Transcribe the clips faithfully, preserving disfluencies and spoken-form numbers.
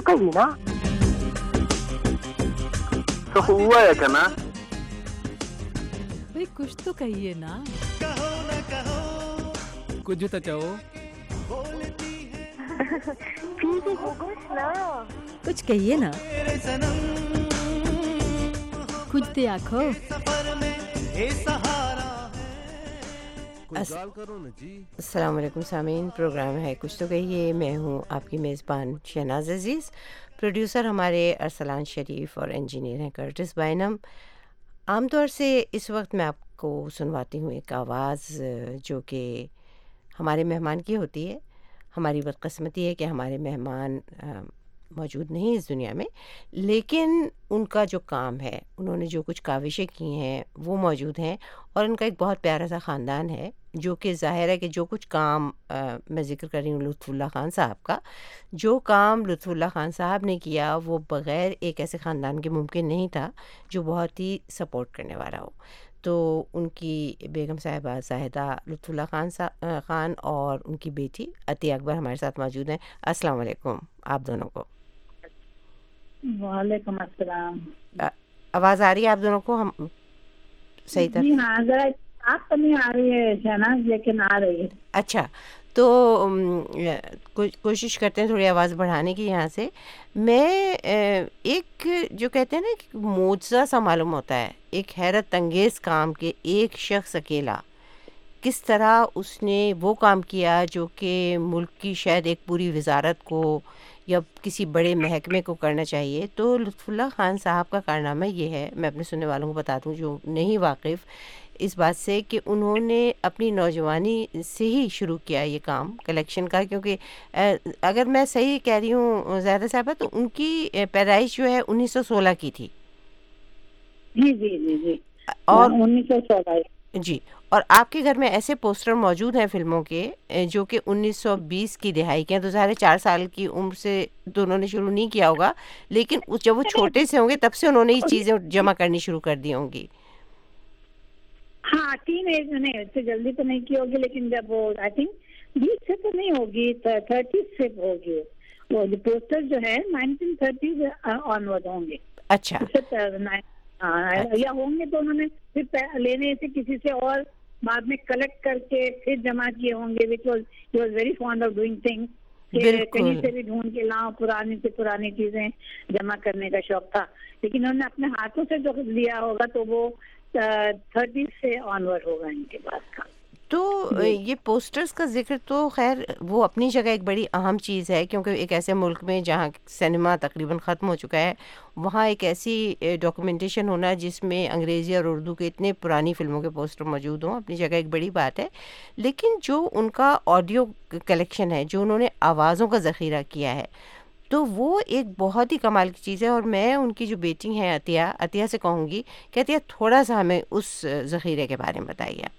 कही ना तो हुआ है क्या ना भाई कुछ तो कहिए ना कुछ तो चाहो ठीक है कुछ ना कुछ कहिए ना कुछ दे आखो अस्सलाम वालेकुम सामीन, प्रोग्राम है कुछ तो कहिए। मैं हूँ आपकी मेज़बान शहनाज अज़ीज़। प्रोड्यूसर हमारे अरसलान शरीफ और इंजीनियर हैं कर्टिस बाइनम। आमतौर से इस वक्त मैं आपको सुनवाती हूँ एक आवाज़ जो कि हमारे मेहमान की होती है। हमारी बदकिस्मती है कि हमारे मेहमान मौजूद नहीं इस दुनिया में, लेकिन उनका जो काम है, उन्होंने जो कुछ काविशें की हैं वो मौजूद हैं और उनका एक बहुत प्यारा सा ख़ानदान है जो कि ज़ाहिर है कि जो कुछ काम आ, मैं ज़िक्र कर रही हूँ लुत्फ़ुल्लाह ख़ान साहब का, जो काम लुत्फ़ुल्लाह ख़ान साहब ने किया वो बग़ैर एक ऐसे ख़ानदान के मुमकिन नहीं था जो बहुत ही सपोर्ट करने वाला हो। तो उनकी बेगम साहिबा ज़ाहिदा लुत्फ़ुल्लाह ख़ान सा ख़ान और उनकी बेटी अतिया अकबर हमारे साथ मौजूद हैं। अस्सलाम वालेकुम आप दोनों को। वालेकुम अस्सलाम। आवाज़ आ रही है आप दोनों को? हम सही तरह? जी हाँ, जरा आप तो नहीं आ रही है शहनाज, लेकिन आ रही है। अच्छा, तो को, कोशिश करते हैं थोड़ी आवाज़ बढ़ाने की यहाँ से। मैं एक जो कहते हैं ना कि मोज़ा सा मालूम होता है, एक हैरत अंगेज़ काम के एक शख्स अकेला किस तरह उसने वो काम किया जो कि मुल्क की शायद एक पूरी वजारत को या किसी बड़े महकमे को करना चाहिए। तो लुत्फ़ुल्लाह ख़ान साहब का कारनामा ये है, मैं अपने सुनने वालों को बता दूं जो नहीं वाकिफ़ इस बात से, कि उन्होंने अपनी नौजवानी से ही शुरू किया ये काम कलेक्शन का, क्योंकि अगर मैं सही कह रही हूँ ज़ाहिदा साहबा तो उनकी पैदाइश जो है उन्नीस सौ सोलह की थी। जी जी जी जी और उन्नीस सौ सोलह जी, और आपके घर में ऐसे पोस्टर मौजूद हैं फिल्मों के जो कि उन्नीस सौ बीस की दिहाई के हैं। तो ज़ाहिर चार साल की उम्र से तो उन्होंने शुरू नहीं किया होगा, लेकिन जब वो छोटे से होंगे तब से उन्होंने ये चीज़ें जमा करनी शुरू कर दी होंगी। हाँ, टीन एज में नहीं, इससे जल्दी तो नहीं की होगी, लेकिन जब वो आई थिंक बीस से तो नहीं होगी, थर्टी से होगी। वो जो पोस्टर जो है नाइनटीन थर्टीज ऑनवर्ड होंगे। अच्छा, हाँ, या होंगे तो उन्होंने फिर लेने से किसी से और बाद में कलेक्ट करके फिर जमा किए होंगे, which was he was very fond of doing things. कहीं से भी ढूंढ के लाओ, पुरानी से पुरानी चीजें जमा करने का शौक था, लेकिन उन्होंने अपने हाथों से जो लिया होगा तो वो थर्टी से ऑनवर्ड होगा इनके बाद का। तो ये पोस्टर्स का जिक्र तो खैर वो अपनी जगह एक बड़ी अहम चीज़ है, क्योंकि एक ऐसे मुल्क में जहाँ सिनेमा तकरीबन ख़त्म हो चुका है, वहाँ एक ऐसी डॉक्यूमेंटेशन होना जिसमें अंग्रेज़ी और उर्दू के इतने पुरानी फ़िल्मों के पोस्टर मौजूद हों, अपनी जगह एक बड़ी बात है। लेकिन जो उनका ऑडियो कलेक्शन है, जो उन्होंने आवाज़ों का ज़ख़ीरा किया है, तो वो एक बहुत ही कमाल की चीज़ है। और मैं उनकी जो बेटी हैं अतिया अतिया से कहूँगी कि अतिया थोड़ा सा हमें उस ज़ख़ीरे के बारे में बताइए।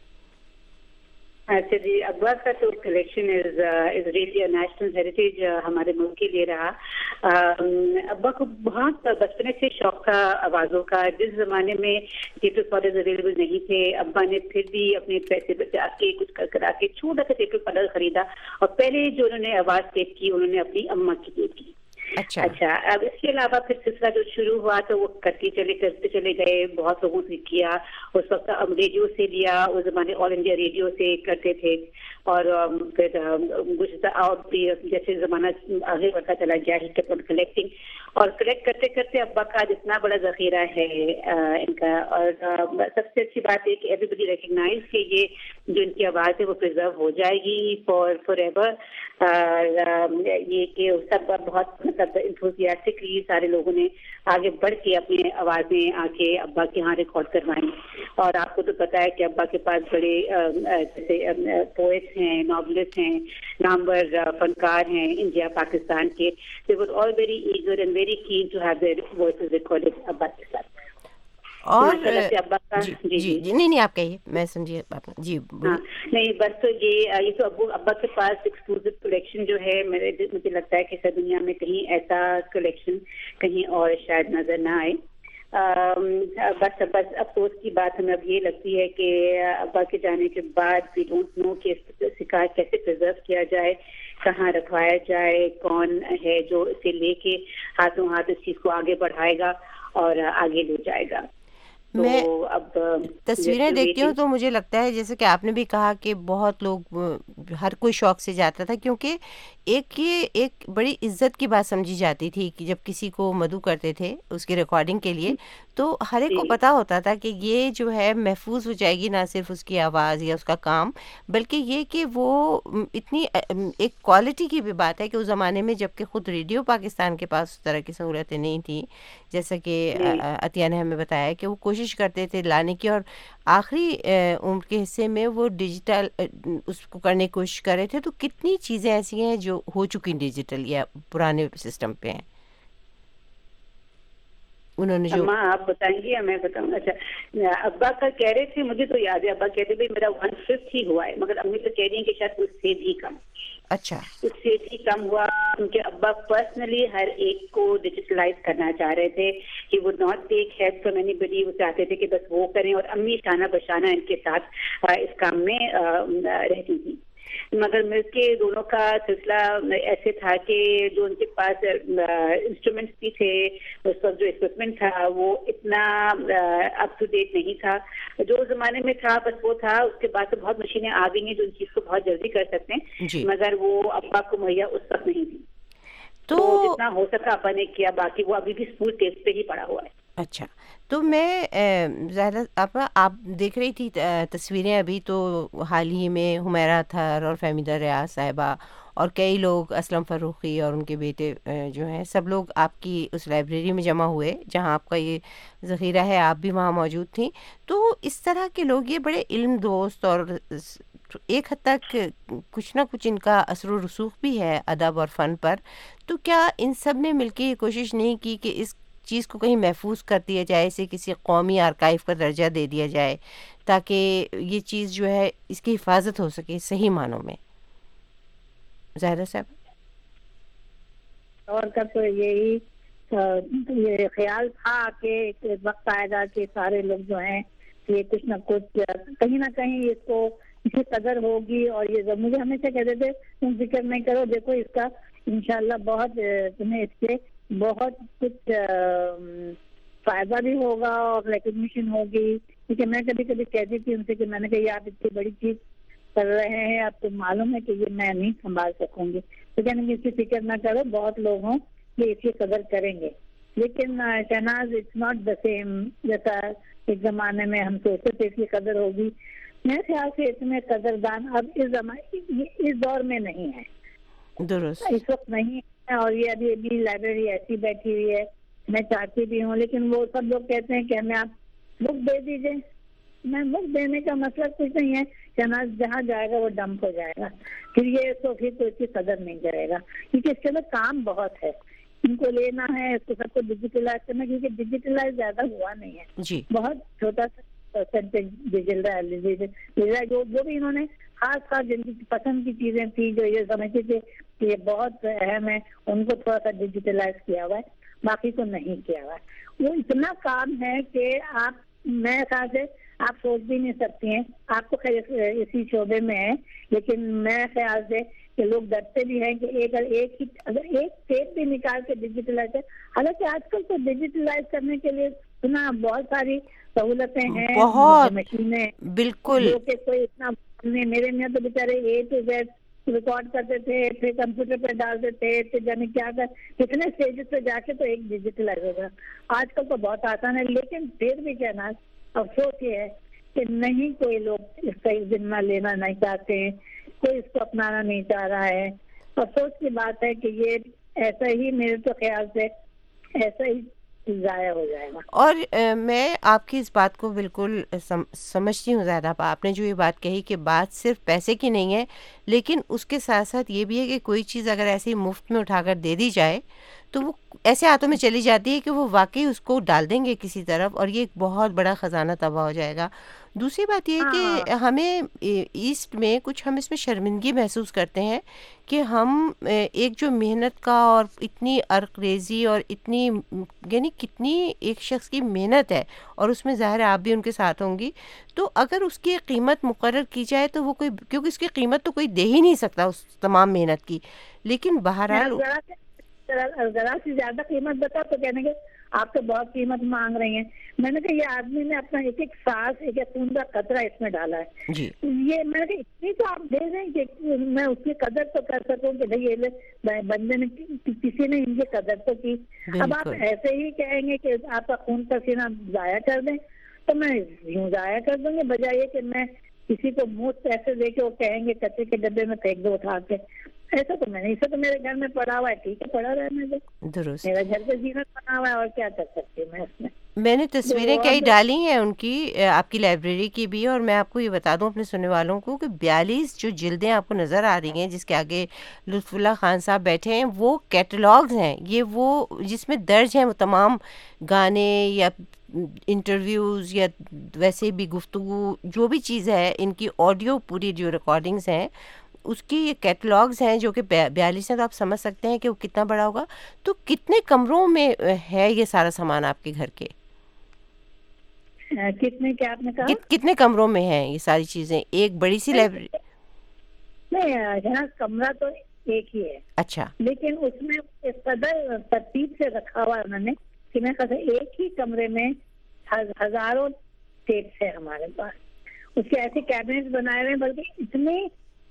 अच्छा जी, अब्बा का तो collection is is really national heritage हमारे मुल्क के लिए रहा। अब्बा को बहुत बचपन से शौक था आवाज़ों का। जिस ज़माने में टेप रिकॉर्डर्स अवेलेबल नहीं थे, अब्बा ने फिर भी अपने पैसे बचा के कुछ कर करा के छोटा सा टेप रिकॉर्डर खरीदा और पहले जो उन्होंने आवाज़ टेप की उन्होंने अपनी अम्मा की टेप की। अच्छा अच्छा, अब इसके अलावा फिर सिलसिला जो शुरू हुआ तो वो करते चले करते चले गए, बहुत लोगों से किया। उस वक्त अब रेडियो से लिया, उस जमाने ऑल इंडिया रेडियो से करते थे, और फिर गुजरता और जैसे ज़माना आगे बढ़ता चला गया, ही केप्ट ऑन कलेक्टिंग, और कलेक्ट करते करते अब्बा का जितना बड़ा ज़ख़ीरा है इनका। और सबसे अच्छी बात है कि एवरीबडी रिकग्नाइज कि ये जो इनकी आवाज़ है वो प्रिजर्व हो जाएगी फॉर फॉर एवर। ये कि सब बहुत मतलब इंथुसियास्टिकली सारे लोगों ने आगे बढ़ के अपनी आवाज़ें आके अब्बा के यहाँ रिकॉर्ड करवाई। और आपको तो पता है कि अब्बा के पास बड़े जैसे पोएट्स हैं, नॉवलिस्ट हैं, नामवर फनकार हैं इंडिया पाकिस्तान के। They were all very eager and very keen to have their voices recorded अब्बा के साथ। और जी, जी, जी, जी नहीं नहीं आप कहिए, मैं समझिए जी। हाँ, नहीं बस तो ये ये तो अब्बू अब्बा के पास एक्सक्लूसिव कलेक्शन जो है, मेरे मुझे लगता है कि सब दुनिया में कहीं ऐसा कलेक्शन कहीं और शायद नजर ना आए। बस बस अफसोस की बात हमें अब ये लगती है कि अब्बा के जाने के बाद वी डोंट नो कि शिकार कैसे प्रिजर्व किया जाए, کہاں رکھوایا جائے, کون ہے جو اسے لے کے ہاتھوں ہاتھ اس چیز کو آگے بڑھائے گا اور آگے لے جائے گا. میں اب تصویریں دیکھتی ہوں تو مجھے لگتا ہے جیسے کہ آپ نے بھی کہا کہ بہت لوگ, ہر کوئی شوق سے جاتا تھا, کیونکہ ایک یہ ایک بڑی عزت کی بات سمجھی جاتی تھی کہ جب کسی کو مدعو کرتے تھے اس کی ریکارڈنگ کے لیے تو ہر ایک کو پتہ ہوتا تھا کہ یہ جو ہے محفوظ ہو جائے گی, نہ صرف اس کی آواز یا اس کا کام, بلکہ یہ کہ وہ اتنی ایک کوالٹی کی بھی بات ہے کہ اس زمانے میں جب کہ خود ریڈیو پاکستان کے پاس اس طرح کی سہولتیں نہیں تھیں, جیسا کہ عطیہ نے ہمیں بتایا کہ وہ کوشش کرتے تھے لانے کی, اور آخری عمر کے حصے میں وہ ڈیجیٹل اس کو کرنے کی کوشش کر رہے تھے. تو کتنی چیزیں ایسی ہیں جو ہو چکی ڈیجیٹل یا پرانے سسٹم پہ ہیں انہوں نے جو. ماں آپ بتائیں گی یا میں بتاؤں؟ اچھا, ابا کا کہہ رہے تھے, مجھے تو یاد ہے ابا کہتے تھے میرا ون ففتھ ہی ہوا ہے, مگر امی تو کہہ رہی ہیں کہ شاید اس سے بھی کم. اچھا, اس سے بھی کم ہوا کیونکہ ابا پرسنلی ہر ایک کو ڈیجیٹلائز کرنا چاہ رہے تھے کہ وہ not take help from anybody. وہ چاہتے تھے کہ بس وہ کریں, اور امی شانہ بشانہ ان کے ساتھ اس کام میں رہتی تھی. مگر مل کے دونوں کا سلسلہ ایسے تھا کہ جو ان کے پاس انسٹرومنٹس بھی تھے, اس وقت جو اکوپمنٹ تھا وہ اتنا اپ ٹو ڈیٹ نہیں تھا. جو زمانے میں تھا بس وہ تھا. اس کے بعد تو بہت مشینیں آ گئی ہیں جو ان چیز کو بہت جلدی کر سکتے ہیں, مگر وہ ابا کو مہیا اس وقت نہیں تھی. تو جتنا ہو سکا ابا نے کیا, باقی وہ ابھی بھی اسکول ٹیسٹ پہ ہی پڑا ہوا ہے. اچھا, تو میں زیادہ آپ آپ دیکھ رہی تھی تصویریں ابھی, تو حال ہی میں حمیرہ اطہر اور فہمیدہ ریاض صاحبہ اور کئی لوگ, اسلم فروخی اور ان کے بیٹے جو ہیں, سب لوگ آپ کی اس لائبریری میں جمع ہوئے جہاں آپ کا یہ ذخیرہ ہے, آپ بھی وہاں موجود تھیں. تو اس طرح کے لوگ یہ بڑے علم دوست اور ایک حد تک کچھ نہ کچھ ان کا اثر و رسوخ بھی ہے ادب اور فن پر. تو کیا ان سب نے مل کے یہ کوشش نہیں کی کہ اس چیز کو کہیں محفوظ کر دیا جائے, اسے کسی قومی آرکائیو کا درجہ دے دیا جائے تاکہ یہ چیز جو ہے اس کی حفاظت ہو سکے صحیح معنوں میں؟ زاہدہ صاحب. اور کا تو یہی یہ خیال تھا کہ ایک وقت آئے گا کہ سارے لوگ جو ہیں یہ کچھ نہ کچھ کہیں نہ کہیں اس کو اسی قدر ہوگی. اور یہ مجھے ہمیشہ کہتے تھے تم فکر نہیں کرو, دیکھو اس کا انشاءاللہ بہت تمہیں اس سے بہت کچھ فائدہ بھی ہوگا اور ریکگنیشن ہوگی. کیونکہ میں کبھی کبھی کہتی تھی ان سے کہ میں نے کہا یہ آپ اتنی بڑی چیز کر رہے ہیں, آپ کو معلوم ہے کہ یہ میں نہیں سنبھال سکوں گی. تو کہنے کی اس کی فکر نہ کرو, بہت لوگ ہوں یہ اس کی قدر کریں گے. لیکن Shehnaz it's not the same جیسا ایک زمانے میں ہم سوچتے تھے اس کی قدر ہوگی. میرے خیال سے اس میں قدردان اب اس زمانے اس دور میں نہیں ہے, درست اس وقت نہیں ہے. اور یہ ابھی ابھی لائبریری ایسی بیٹھی ہوئی ہے, میں چاہتی بھی ہوں, لیکن وہ سب لوگ کہتے ہیں کہ ہمیں آپ بک دے دیجیے. میں بک دینے کا مطلب کچھ نہیں ہے, شہناز جہاں جائے گا وہ ڈمپ ہو جائے گا, پھر یہ تو پھر تو اس کی قدر نہیں کرے گا. کیونکہ اس کے بعد کام بہت ہے, ان کو لینا ہے, اس کو سب کو ڈیجیٹلائز کرنا, کیونکہ ڈیجیٹلائز زیادہ ہوا نہیں ہے جی, بہت چھوٹا سا پرسنٹیج ڈیجیٹل جو جو بھی انہوں نے خاص خاص جن کی پسند کی چیزیں تھی جو یہ سمجھتے تھے کہ یہ بہت اہم ہے, ان کو تھوڑا سا ڈیجیٹلائز کیا ہوا ہے, باقی کو نہیں کیا ہوا ہے. وہ اتنا کام ہے کہ آپ میں خیال سے آپ سوچ بھی نہیں سکتی ہیں. آپ کو خیر اسی شعبے میں ہے, لیکن میں خیال سے کہ لوگ ڈرتے بھی ہیں کہ ایک ایک ہی اگر ایک ٹیپ بھی نکال کے ڈیجیٹلائز ہے. حالانکہ آج کل تو ڈیجیٹلائز کرنے کے لیے سنا بہت ساری سہولتیں ہیں, بہت مشینیں, بالکل, جو کہ کوئی اتنا نہیں. میرے میں تو بیچارے اے ٹو زیڈ ریکارڈ کرتے تھے, پھر کمپیوٹر پہ ڈالتے تھے, پھر جانے کیا کر کتنے اسٹیجز پہ جا کے تو ایک ڈیجیٹلائز ہوگا. آج کل تو بہت آسان ہے, لیکن پھر بھی کہنا افسوس یہ ہے کہ نہیں کوئی لوگ اس کا ذمہ لینا نہیں چاہتے ہیں, کوئی اس کو اپنانا نہیں چاہ رہا ہے. افسوس کی بات ہے کہ یہ ایسا ہی میرے تو خیال سے ایسا ہی ضائع ہو جائے گا. اور میں آپ کی اس بات کو بالکل سمجھتی ہوں زیادہ. آپ نے جو یہ بات کہی کہ بات صرف پیسے کی نہیں ہے, لیکن اس کے ساتھ ساتھ یہ بھی ہے کہ کوئی چیز اگر ایسی مفت میں اٹھا کر دے دی جائے تو وہ ایسے ہاتھوں میں چلی جاتی ہے کہ وہ واقعی اس کو ڈال دیں گے کسی طرف اور یہ ایک بہت بڑا خزانہ تباہ ہو جائے گا. دوسری بات یہ ہے کہ ہمیں ایسٹ میں کچھ ہم اس میں شرمندگی محسوس کرتے ہیں کہ ہم ایک جو محنت کا اور اتنی عرق ریزی اور اتنی یعنی کتنی ایک شخص کی محنت ہے اور اس میں ظاہر ہے آپ بھی ان کے ساتھ ہوں گی, تو اگر اس کی قیمت مقرر کی جائے تو وہ کوئی, کیونکہ اس کی قیمت تو کوئی دے ہی نہیں سکتا اس تمام محنت کی, لیکن بہرحال ذرا سی زیادہ قیمت بتا تو کہنے کے آپ تو بہت قیمت مانگ رہی ہیں. میں نے کہا یہ آدمی نے اپنا ایک ایک سانس ایک ایک خون کا قطرہ اس میں ڈالا ہے جی. یہ میں نے کہا اتنی تو آپ دے دیں کہ میں اس کی قدر تو کر سکوں کہ بھائی یہ بندے نے کسی نے ان کی قدر تو کی. اب آپ ایسے ہی کہیں گے کہ آپ کا خون پسینہ ضائع کر دیں تو میں یوں ضائع کر دوں گی, بجائے کہ میں کسی کو مفت پیسے دے کے وہ کہیں گے کچرے کے ڈبے میں پھینک دو اٹھا کے. ایسا تو میں نہیں, ایسا تو میرے گھر میں پڑا ہوا ہے, ٹھیک ہے پڑا رہنے دو, درست. میرا گھر کا زینت بنا ہوا ہے اور کیا کر سکتی ہوں میں اس میں. میں نے تصویریں کئی ڈالی ہیں ان کی, آپ کی لائبریری کی بھی, اور میں آپ کو یہ بتا دوں اپنے سننے والوں کو کہ بیالیس جو جلدیں آپ کو نظر آ رہی ہیں جس کے آگے لطف اللہ خان صاحب بیٹھے ہیں وہ کیٹلاگز ہیں. یہ وہ جس میں درج ہیں وہ تمام گانے یا انٹرویوز یا ویسے بھی گفتگو جو بھی چیز ہے ان کی آڈیو پوری جو ریکارڈنگز ہیں اس کی یہ کیٹلاگز ہیں جو کہ بیالیس ہیں, تو آپ سمجھ سکتے ہیں کہ وہ کتنا بڑا ہوگا. تو کتنے کمروں میں ہے یہ سارا سامان آپ کے گھر کے؟ کتنے کیا آپ نے کہا کتنے کمروں میں ہیں یہ ساری چیزیں؟ ایک بڑی سی لائبریری نہیں, جہاں کمرہ تو ایک ہی ہے. اچھا. لیکن اس میں اس قدر ترتیب سے رکھا ہوا انہوں نے کہ میں کہا ایک ہی کمرے میں ہزاروں ٹیپس ہے ہمارے پاس. اس کے ایسے کیبنٹ بنائے ہوئے, بلکہ اتنے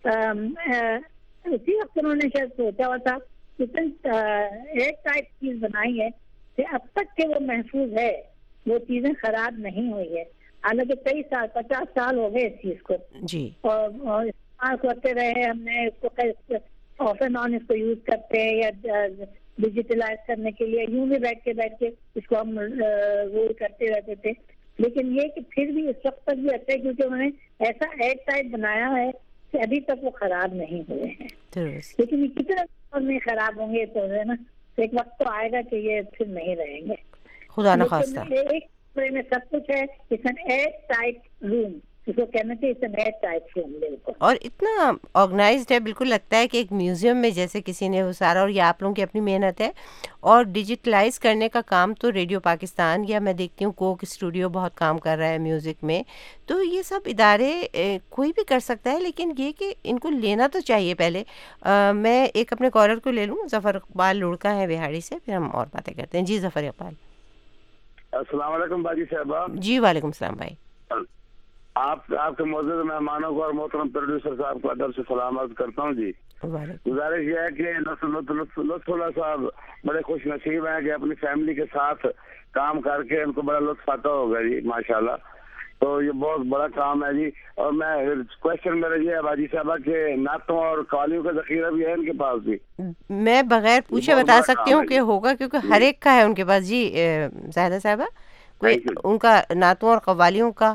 اسی وقت انہوں نے شاید سوچا ہوا تھا, اتنی ایک ٹائپ چیز بنائی ہے کہ اب تک کہ وہ محفوظ ہے, وہ چیزیں خراب نہیں ہوئی ہے. حالانکہ کئی سال پچاس سال ہو گئے اس چیز کو جی, اور استعمال کرتے رہے ہم نے اس کو, آف اینڈ آن اس کو یوز کرتے ہیں یا ڈیجیٹلائز کرنے کے لیے یوں بھی بیٹھ کے بیٹھ کے اس کو ہم رول کرتے رہتے تھے. لیکن یہ کہ پھر بھی اس وقت تک بھی اچھا ہے کیونکہ انہوں نے ایسا ایئر ٹائٹ بنایا ہے کہ ابھی تک وہ خراب نہیں ہوئے ہیں. لیکن یہ کتنا نہیں خراب ہوں گے تو ہے نا, ایک وقت تو آئے گا کہ یہ پھر نہیں رہیں گے. خدا نہ خواستہ. ایک کمرے میں سب کچھ ہے, it's an airtight room, اس کو کہنا چاہیے it's an airtight room. بالکل, اور اتنا آرگنائزڈ ہے, بالکل لگتا ہے کہ ایک میوزیم میں جیسے کسی نے وہ سارا, اور یہ آپ لوگوں کی اپنی محنت ہے. اور ڈیجیٹلائز کرنے کا کام تو ریڈیو پاکستان یا میں دیکھتی ہوں کوک اسٹوڈیو بہت کام کر رہا ہے میوزک میں, تو یہ سب ادارے کوئی بھی کر سکتا ہے, لیکن یہ کہ ان کو لینا تو چاہیے پہلے. میں ایک اپنے کالر کو لے لوں, ظفر اقبال لڑکا ہے بہاڑی سے, پھر ہم اور باتیں کرتے ہیں. جی ظفر اقبال. السلام علیکم باجی صاحبہ. جی وعلیکم السلام بھائی. آپ آپ کے معزز مہمانوں کو اور محترم پروڈیوسر صاحب کو ادب سے سلام عرض کرتا ہوں. جی گزارش یہ ہے کہ لطف اللہ صاحب بڑے خوش نصیب ہیں کہ اپنی فیملی کے ساتھ کام کر کے ان کو بڑا لطف آتا ہوگا. جی ماشاءاللہ, تو یہ بہت بڑا کام ہے. جی, اور میں کوشچن میرا یہ ہے باجی صاحبہ کہ نعتوں اور قوالیوں کا ذخیرہ بھی ہے ان کے پاس. بھی میں بغیر پوچھے بتا سکتی ہوں کہ ہوگا, کیونکہ ہر ایک کا ہے ان کے پاس. جی زاہدہ صاحبہ, کوئی ان کا نعتوں اور قوالیوں کا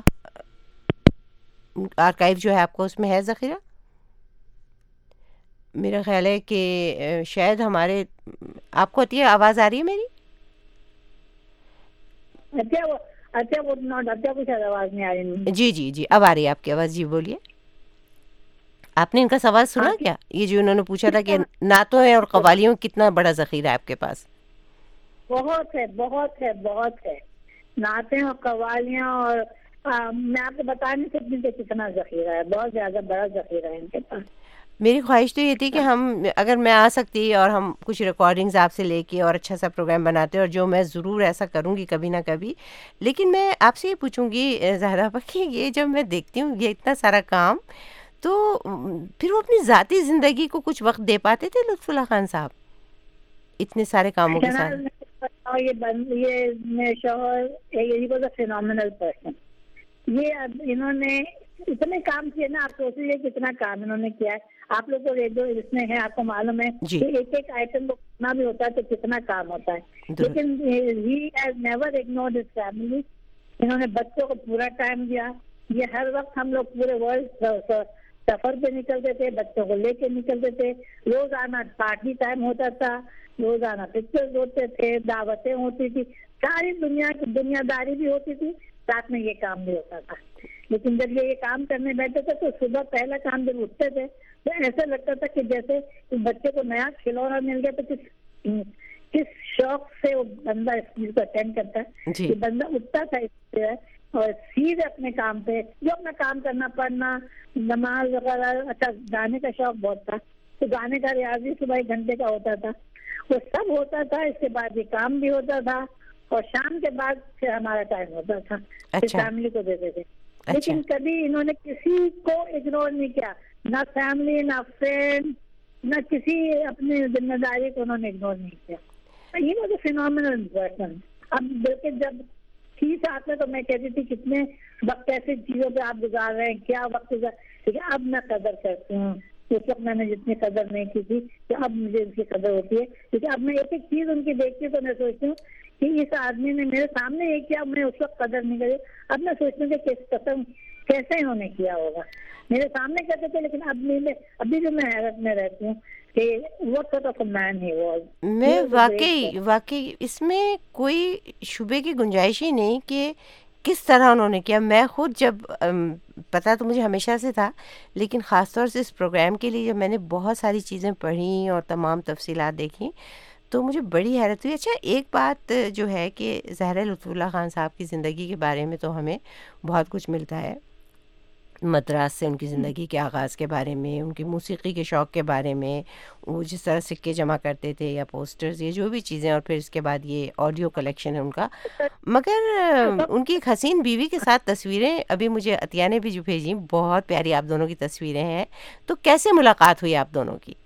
آرکائیو جو ہے آپ کو اس میں ہے ذخیرہ؟ میرا خیال ہے کہ شاید ہمارے, آپ کو ہوتی ہے آواز آ رہی ہے میری؟ اچھا وہ کچھ آواز نہیں آ رہی. جی جی جی اب آ رہی ہے آپ کی آواز. جی بولیے. آپ نے ان کا سوال سنا کیا, یہ جو انہوں نے پوچھا تھا کہ نعتوں اور قوالیوں کتنا بڑا ذخیرہ ہے آپ کے پاس؟ بہت ہے, بہت ہے, بہت ہے. نعتیں اور قوالیاں, اور میں آپ کو بتا نہیں سکتی کہ کتنا ذخیرہ ہے, بہت زیادہ بڑا ذخیرہ ہے ان کے پاس. میری خواہش تو یہ تھی کہ ہم, اگر میں آ سکتی اور ہم کچھ ریکارڈنگز آپ سے لے کے اور اچھا سا پروگرام بناتے, اور جو میں ضرور ایسا کروں گی کبھی نہ کبھی. لیکن میں آپ سے یہ پوچھوں گی زہرا کہ یہ جب میں دیکھتی ہوں یہ اتنا سارا کام, تو پھر وہ اپنی ذاتی زندگی کو کچھ وقت دے پاتے تھے لطف اللہ خان صاحب اتنے سارے کاموں کے ساتھ؟ یہ شوہر فینومینل پرسن, یہ انہوں نے اتنے کام کیے نا, آپ سوچ لیجیے کتنا کام انہوں نے کیا ہے. آپ لوگ کو ریڈیو اس میں ہے, آپ کو معلوم ہے کہ ایک ایک آئٹم کو کتنا بھی ہوتا ہے تو کتنا کام ہوتا ہے. لیکن he has never ignored his family. انہوں نے بچوں کو پورا ٹائم دیا. یہ ہر وقت ہم لوگ پورے ورلڈ سفر پہ نکلتے تھے, بچوں کو لے کے نکلتے تھے, روزانہ پارٹی ٹائم ہوتا تھا, روزانہ پکچر ہوتے تھے, دعوتیں ہوتی تھی, ساری دنیا کی دنیا داری بھی ہوتی تھی, ساتھ میں یہ کام بھی ہوتا تھا. لیکن جب یہ کام کرنے بیٹھے تھے تو صبح پہلا کام جب اٹھتے تھے تو ایسا لگتا تھا کہ جیسے بچے کو نیا کھلونا مل گیا تو کس کس شوق سے وہ بندہ اس چیز کو اٹینڈ کرتا ہے کہ بندہ اٹھتا تھا اس سے اور سیدھے اپنے کام پہ جو اپنا کام کرنا, پڑھنا, نماز وغیرہ. اچھا گانے کا شوق بہت تھا تو گانے کا ریاض بھی صبح ایک گھنٹے کا ہوتا تھا, وہ سب ہوتا تھا. اس کے بعد یہ کام بھی ہوتا تھا اور شام کے بعد پھر ہمارا ٹائم ہوتا تھا, پھر فیملی کو دیتے تھے. لیکن کبھی انہوں نے کسی کو اگنور نہیں کیا, نہ فیملی, نہ فرینڈ, نہ کسی اپنی ذمہ داری کو انہوں نے اگنور نہیں کیا. یہ واز اے فینومینل پرسن. اب بلکہ جب تھی ساتھ میں تو میں کہتی تھی کتنے وقت ایسی چیزوں پہ آپ گزار رہے ہیں, کیا وقت گزار. لیکن اب میں قدر کرتی ہوں, اس وقت میں نے جتنی قدر نہیں کی تھی کہ اب مجھے ان کی قدر ہوتی ہے. کیونکہ اب میں ایک ایک چیز ان کی دیکھتی ہوں تو میں سوچتی ہوں کہ اس آدمی نے میرے سامنے یہ کیا, میں اس وقت قدر نہیں کری. اب میں سوچتی ہوں کہ کس قسم کیسے انہوں نے کیا ہوگا. میرے سامنے کہتے تھے لیکن اب ابھی بھی میں حیرت میں رہتی ہوں کہ what sort of a man he was. میں واقعی واقعی اس میں کوئی شبے کی گنجائش ہی نہیں کہ کس طرح انہوں نے کیا. میں خود جب پتہ تو مجھے ہمیشہ سے تھا لیکن خاص طور سے اس پروگرام کے لیے جب میں نے بہت ساری چیزیں پڑھیں اور تمام تفصیلات دیکھیں تو مجھے بڑی حیرت ہوئی. اچھا ایک بات جو ہے کہ زہرا لطف اللہ خان صاحب کی زندگی کے بارے میں تو ہمیں بہت کچھ ملتا ہے, مدراس سے ان کی زندگی کے آغاز کے بارے میں, ان کی موسیقی کے شوق کے بارے میں, وہ جس طرح سکے جمع کرتے تھے یا پوسٹرز, یہ جو بھی چیزیں, اور پھر اس کے بعد یہ آڈیو کلیکشن ہے ان کا. مگر ان کی ایک حسین بیوی کے ساتھ تصویریں ابھی مجھے عطیہ نے بھی جو بھیجی, بہت پیاری آپ دونوں کی تصویریں ہیں. تو کیسے ملاقات ہوئی آپ دونوں کی؟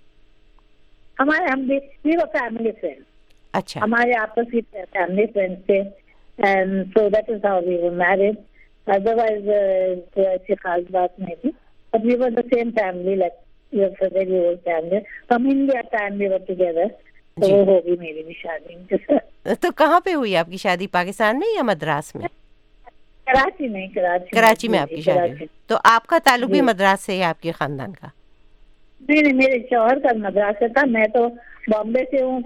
ہمارے ہم بھی فیملی فرینڈ. اچھا, ہمارے آپس کی فیملی فرینڈ تھے, and so that is how we were married. Otherwise ایسی خاص بات نہیں تھی, but we were the same family, like very old family. ہم India time we were together, تو وہ ہوگی میری بھی شادی. تو کہاں پہ ہوئی آپ کی شادی, پاکستان میں یا مدراس میں؟ کراچی میں. کراچی کراچی میں آپ کی شادی ہوئی. تو آپ کا تعلق بھی مدراس سے ہے یا آپ کے خاندان کا؟ نہیں نہیں, میرے شوہر کا مدراس سے تھا, میں تو بامبے سے ہوں.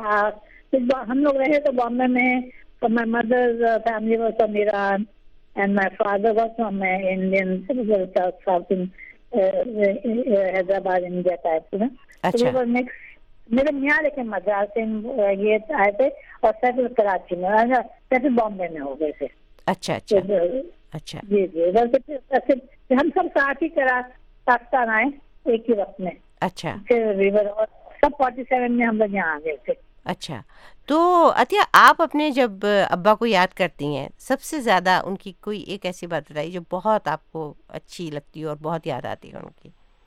کچھ ہم لوگ رہے تو بامبے میں. My mother family was from Iran and my father was from uh, Indian, South, South in uh, Hyderabad, India type, you know. Achha. So we were mixed. میرے میاں لیکن مدراس سے یہ آئے تھے اور سیٹل کراچی میں, سیٹل بامبے میں ہو گئے تھے. اچھا اچھا اچھا. جی جی, ہم سب ساتھ ہی کرا پاکستان آئے ایک ہی وقت میں. اچھا, سب فورٹی سیون میں ہم لوگ یہاں آ گئے تھے. اچھا, تو عطیہ آپ اپنے جب ابا کو یاد کرتی ہیں سب سے زیادہ ان کی کوئی ایک ایسی بات بتائی جو بہت آپ کو اچھی لگتی ہے اور بہت یاد آتی ہے ان کی؟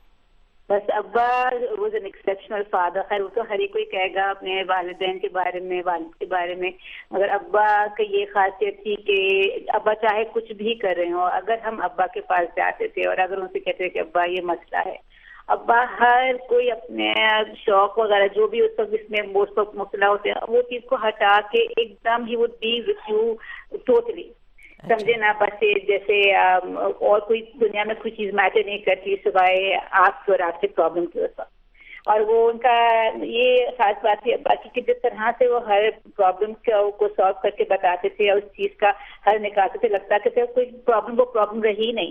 بس ابا واز این ایکسیپشنل فادر. خیر وہ تو ہر ایک کوئی کہے گا اپنے والدین کے بارے میں, والد کے بارے میں, مگر ابا کی یہ خاصیت تھی کہ ابا چاہے کچھ بھی کر رہے ہوں, اگر ہم ابا کے پاس جاتے تھے اور اگر ان سے کہتے کہ ابا یہ مسئلہ ہے, ابا ہر کوئی اپنے شوق وغیرہ جو بھی اس وقت اس میں موسٹ آف مسئلہ ہوتے ہیں وہ چیز کو ہٹا کے ایک دم ہی would be with you totally. سمجھے نا, بس جیسے اور کوئی دنیا میں کوئی چیز میٹر نہیں کرتی سوائے آپ اور آپ کے پرابلم کے اس وقت. اور وہ ان کا یہ خاص بات تھی ابا کی کہ جس طرح سے وہ ہر پرابلم کو سالو کر کے بتاتے تھے اور اس چیز کا حل نکالتے تھے, لگتا کہ کوئی پرابلم وہ پرابلم رہی نہیں.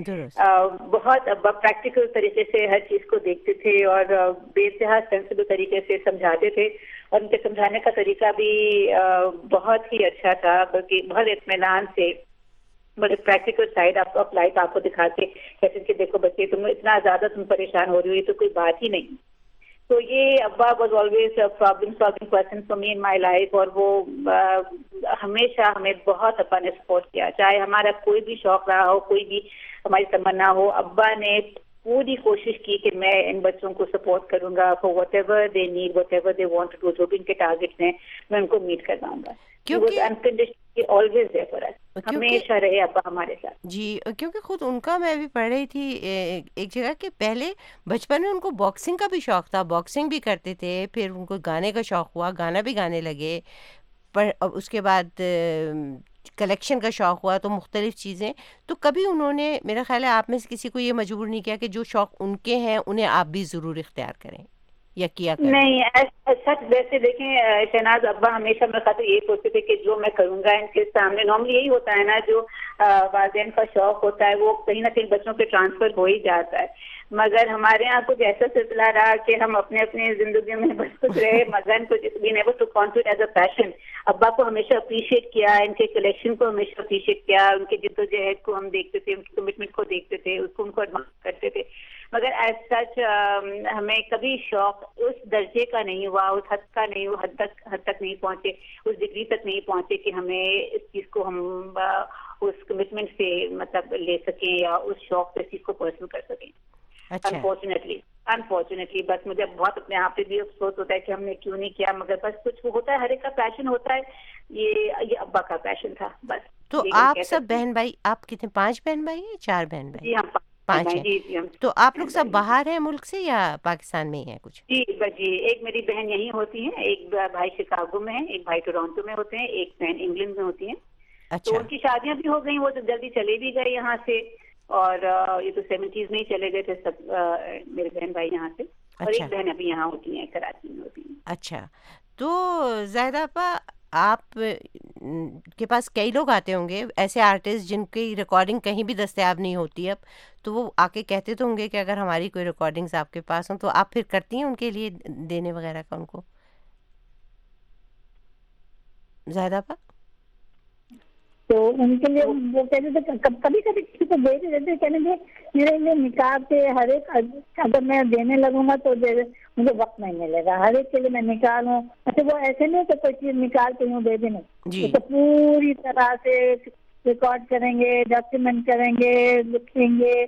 بہت پریکٹیکل طریقے سے ہر چیز کو دیکھتے تھے اور بے انتہا سینسیبل طریقے سے سمجھاتے تھے, اور ان کے سمجھانے کا طریقہ بھی بہت ہی اچھا تھا, بلکہ بہت اطمینان سے بڑے پریکٹیکل سائڈ آپ کو لائف آپ کو دکھاتے کہتے کہ دیکھو بچے تم اتنا زیادہ تم پریشان ہو رہی ہو, یہ تو کوئی بات ہی نہیں. تو یہ ابا was always problem solving person for me in my life, اور وہ ہمیشہ ہمیں بہت ابا نے سپورٹ کیا, چاہے ہمارا کوئی بھی شوق رہا ہو, کوئی بھی ہماری تمنا ہو, ابا نے پوری کوشش کی کہ میں ان بچوں کو سپورٹ کروں گا for whatever they need, whatever they want to do, جو بھی ان کے ٹارگیٹس ہیں میں ان کو میٹ کرواؤں گا. آلویز دیئر فار اس, ہمیشہ رہے ابا ہمارے ساتھ. جی, کیونکہ خود ان کا میں بھی پڑھ رہی تھی ایک جگہ کہ پہلے بچپن میں ان کو باکسنگ کا بھی شوق تھا, باکسنگ بھی کرتے تھے, پھر ان کو گانے کا شوق ہوا, گانا بھی گانے لگے, پر اس کے بعد کلیکشن کا شوق ہوا تو مختلف چیزیں, تو کبھی انہوں نے میرا خیال ہے آپ میں سے کسی کو یہ مجبور نہیں کیا کہ جو شوق ان کے ہیں انہیں آپ بھی ضرور اختیار کریں یا کیا کریں؟ نہیں سچ ویسے دیکھیں شہناز ابا ہمیشہ میرے خاطر یہی سوچتے تھے کہ جو میں کروں گا ان کے سامنے, نارملی یہی ہوتا ہے نا, جو والدین کا شوق ہوتا ہے وہ کہیں نہ کہیں بچوں پہ ٹرانسفر ہو ہی جاتا ہے, مگر ہمارے یہاں کچھ ایسا سلسلہ رہا کہ ہم اپنے اپنے زندگی میں بس کچھ رہے مگر کو جس بھی never to content as a passion. ابا کو ہمیشہ اپریشیٹ کیا, ان کے کلیکشن کو ہمیشہ اپریشیٹ کیا, ان کے جدوجہد کو ہم دیکھتے تھے, ان کی کمٹمنٹ کو دیکھتے تھے, اس کو ان کو ایڈمائر کرتے تھے, مگر ایز سچ ہمیں کبھی شوق اس درجے کا نہیں ہوا, اس حد کا نہیں ہوا, حد تک حد تک نہیں پہنچے, اس ڈگری تک نہیں پہنچے کہ ہمیں اس چیز کو ہم اس کمٹمنٹ سے مطلب لے سکیں یا اس شوق سے اس چیز کو پرسنل کر سکیں. انفارچونیٹلی انفارچونیٹلی بس مجھے بہت اپنے آپ پہ بھی افسوس ہوتا ہے کہ ہم نے کیوں نہیں کیا, مگر بس کچھ ہوتا ہے, ہر ایک کا پیشن ہوتا ہے, یہ یہ ابا کا پیشن تھا بس. تو آپ سب بہن بھائی, آپ کتنے, پانچ بہن بھائی ہیں, چار بہن بھائی؟ جی ہم پانچ ہیں. تو آپ لوگ سب باہر ہیں ملک سے یا پاکستان میں ہی ہیں کچھ؟ جی جی, ایک میری بہن یہیں ہوتی ہیں, ایک بھائی شکاگو میں ہیں, ایک بھائی ٹورانٹو میں ہوتے ہیں, ایک بہن انگلینڈ میں ہوتی ہیں. تو ان کی شادیاں بھی ہو گئی, وہ تو جلدی چلے بھی گئے یہاں سے, اور یہ تو سیونٹیز میں ہی چلے گئے تھے سب میرے بہن بھائی یہاں سے, اور ایک بہن ابھی یہاں ہوتی ہیں, کراچی میں ہوتی ہیں. اچھا, تو زاہدہ آپا آپ کے پاس کئی لوگ آتے ہوں گے ایسے آرٹسٹ جن کی ریکارڈنگ کہیں بھی دستیاب نہیں ہوتی اب, تو وہ آ کے کہتے تو ہوں گے کہ اگر ہماری کوئی ریکارڈنگز آپ کے پاس ہوں, تو آپ پھر کرتی ہیں ان کے لیے دینے وغیرہ کا ان کو؟ زاہدہ آپا تو ان کے لیے وہ کہتے تھے کبھی کبھی کسی کو دے دیتے, کہنے گے میرے لیے نکاح کے ہر ایک, اگر میں دینے لگوں گا تو مجھے وقت نہیں ملے گا, ہر ایک کے لیے میں نکالوں. اچھا وہ ایسے نہیں کہ کوئی چیز نکال کے یوں دے دیں, نہیں, تو پوری طرح سے ریکارڈ کریں گے, ڈاکیومنٹ کریں گے, لکھیں گے,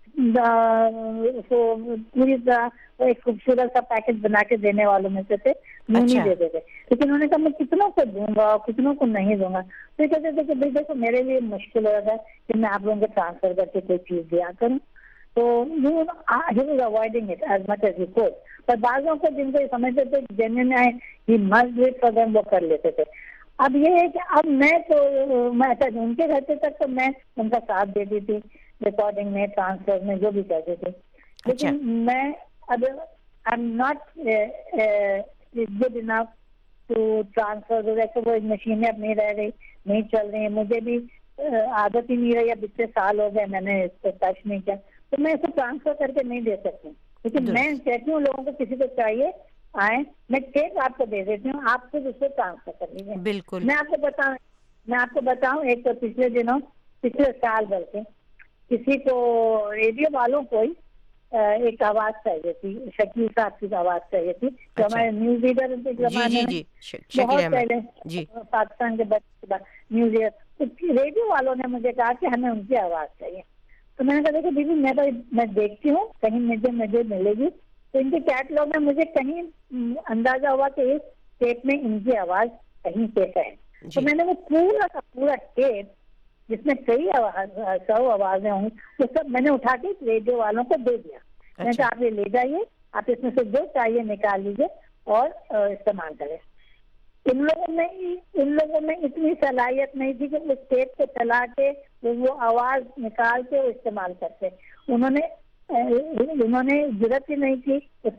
پوری طرح ایک خوبصورت سا پیکج بنا کے دینے والوں میں سے تھے, یوں نہیں دے دیتے. لیکن انہوں نے کہا میں کتنوں کو دوں گا اور کتنوں کو نہیں دوں گا. تو یہ کہتے تھے کہ بھائی دیکھو میرے لیے مشکل ہو رہا ہے کہ میں آپ لوگوں کو ٹرانسفر کر کے کوئی چیز دیا کروں. تو he was avoiding it as much as he could. پر بعضوں کو جن کو یہ سمجھتے تھے جینوئن ہے he must do it for them, وہ کر لیتے تھے. اب یہ ہے کہ اب میں تو میں ایسا ان کے گھر تک تو میں ان کا ساتھ دیتی تھی ریکارڈنگ میں, ٹرانسفر میں, جو بھی کرتے تھے. لیکن میں اب I am not good enough to transfer. ویسے وہ مشینیں اب نہیں رہ رہی, نہیں چل رہی ہیں, مجھے بھی عادت ہی نہیں رہی, اب اتنے سال ہو گئے میں نے اس کو ٹچ نہیں کیا, تو میں اسے ٹرانسفر کر کے نہیں دے سکتی. لیکن میں کہتی ہوں لوگوں کو کسی کو چاہیے آئے, میں ٹیپ آپ کو دے دیتی ہوں, آپ خود اس کو ٹرانسفر کر لیجیے. بالکل. میں آپ کو بتاؤں میں آپ کو بتاؤں ایک تو پچھلے دنوں پچھلے سال بلکہ کسی کو ریڈیو والوں کو ہی ایک آواز چاہیے تھی, شکیل صاحب کی آواز چاہیے تھی, جو ہمارے نیوز ریڈر کے زمانے میں بہت پہلے پاکستان کے بچے نیوز ریڈر, ریڈیو والوں نے مجھے کہا کہ ہمیں ان کی آواز چاہیے. تو میں نے کہا دیکھو دیدی میں تو میں دیکھتی ہوں کہیں مجھے مجھے ملے گی, تو ان کے کیٹلاگ میں مجھے کہیں اندازہ ہوا کہ اس ٹیپ میں ان کی آواز کہیں پہ ہے. تو میں نے وہ پورا کا پورا ٹیپ جس میں کئی آواز سو آوازیں ہوں گی وہ سب میں نے اٹھا کے ریڈیو والوں کو دے دیا. میں نے کہا آپ یہ لے جائیے, آپ اس میں سے جو چاہیے نکال لیجیے اور استعمال کریں. ان لوگوں میں ان لوگوں میں اتنی صلاحیت نہیں تھی کہ اس ٹیپ کو چلا کے وہ آواز نکال کے وہ استعمال کرتے. انہوں نے انہوں نے ضرورت ہی نہیں تھی اس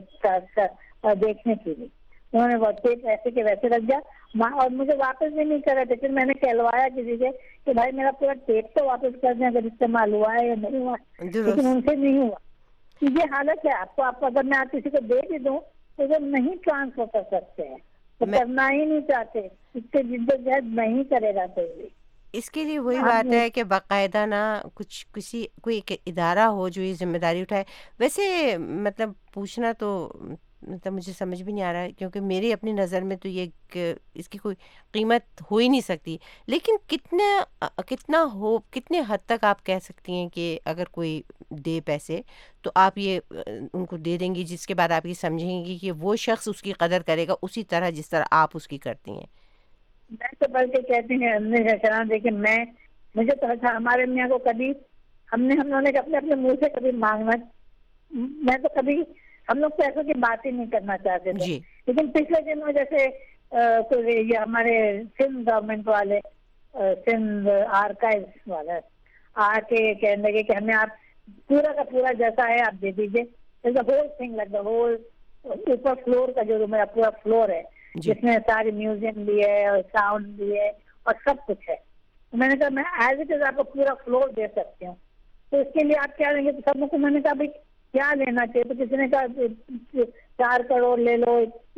کو دیکھنے کی بھی. انہوں نے وہ ٹیپ ایسے کے ویسے رکھ دیا اور مجھے واپس بھی نہیں کرا تھا. پھر میں نے کہلوایا کسی سے کہ بھائی میرا پورا ٹیپ تو واپس کر دیں اگر استعمال ہوا ہے یا نہیں ہوا, لیکن ان سے نہیں ہوا. یہ حالت ہے آپ کو, آپ کو اگر میں آپ کسی کو دے بھی دوں تو وہ نہیں ٹرانسفر کر سکتے ہیں, تو کرنا ہی نہیں چاہتے, اس سے جدوجہد نہیں کرے گا کوئی بھی. اس کے لیے وہی بات ہے کہ باقاعدہ نا کچھ کسی کوئی ایک ادارہ ہو جو یہ ذمہ داری اٹھائے. ویسے مطلب پوچھنا تو مطلب مجھے سمجھ بھی نہیں آ رہا ہے کیونکہ میری اپنی نظر میں تو یہ اس کی کوئی قیمت ہو ہی نہیں سکتی. لیکن کتنا کتنا ہو کتنے حد تک آپ کہہ سکتی ہیں کہ اگر کوئی دے پیسے تو آپ یہ ان کو دے دیں گی جس کے بعد آپ یہ سمجھیں گی کہ وہ شخص اس کی قدر کرے گا اسی طرح جس طرح آپ اس کی کرتی ہیں. میں تو بلکہ کہتی ہیں دیکھیں میں مجھے تو اچھا ہمارے میاں کو کبھی ہم نے ہم لوگوں نے اپنے اپنے منہ سے کبھی مانگنا, میں تو کبھی ہم لوگ تو ایسا کی بات ہی نہیں کرنا چاہتے تھے. لیکن پچھلے دنوں جیسے یہ ہمارے فلم گورنمنٹ والے سندھ آرکائیوز والا آ کے کہنے لگے کہ ہمیں آپ پورا کا پورا جیسا ہے آپ دے دیجیے. Whole thing like the whole upper floor کا جو میرا پورا فلور ہے جس میں ساری میوزیم بھی ہے اور ساؤنڈ بھی ہے اور سب کچھ ہے. میں نے کہا میں ایز اٹ از آپ کو پورا فلور دے سکتی ہوں. تو اس کے لیے آپ کیا لیں گے؟ تو سب لوگ کو میں نے کہا بھائی کیا لینا چاہیے؟ تو کسی نے کہا چار کروڑ لے لو.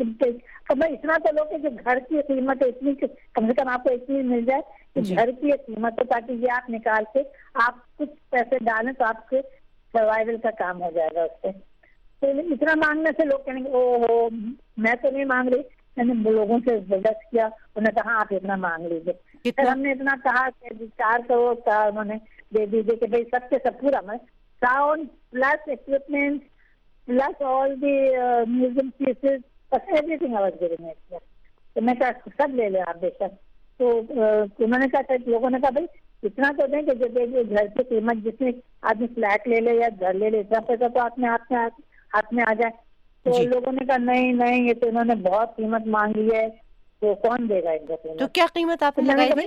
بھائی اتنا تو لو کہ جو گھر کی قیمت ہے اتنی کم سے کم آپ کو ایک چیز مل جائے کہ گھر کی قیمت ہو تاکہ یہ آپ نکال کے آپ کچھ پیسے ڈالیں تو آپ کے سروائیول کا کام ہو جائے گا اس سے. تو اتنا مانگنے سے لوگ کہیں گے او ہو میں تو نہیں مانگ رہی. میں نے لوگوں سے زبردست کیا, انہوں نے کہا آپ اتنا مانگ لیجیے. پھر ہم نے اتنا کہا کہ چار کروڑ کا انہوں نے دے دیجیے کہ بھائی سب کے سب پورا میں sound plus equipment plus all the museum pieces بس everything I was giving it. تو میں کہا سب لے لیں آپ بے شک. تو انہوں نے کہا لوگوں نے کہا بھائی اتنا تو دیں کہ جب گھر کی قیمت جس میں آدمی فلیٹ لے لے یا گھر لے لے اتنا پیسہ تو آپ نے ہاتھ میں ہاتھ میں آ جائے. تو لوگوں نے کہا نہیں نہیں یہ تو انہوں نے بہت قیمت مانگی ہے تو کون دے گا ان کو قیمت. تو کیا قیمت آپ نے لگائی تھی؟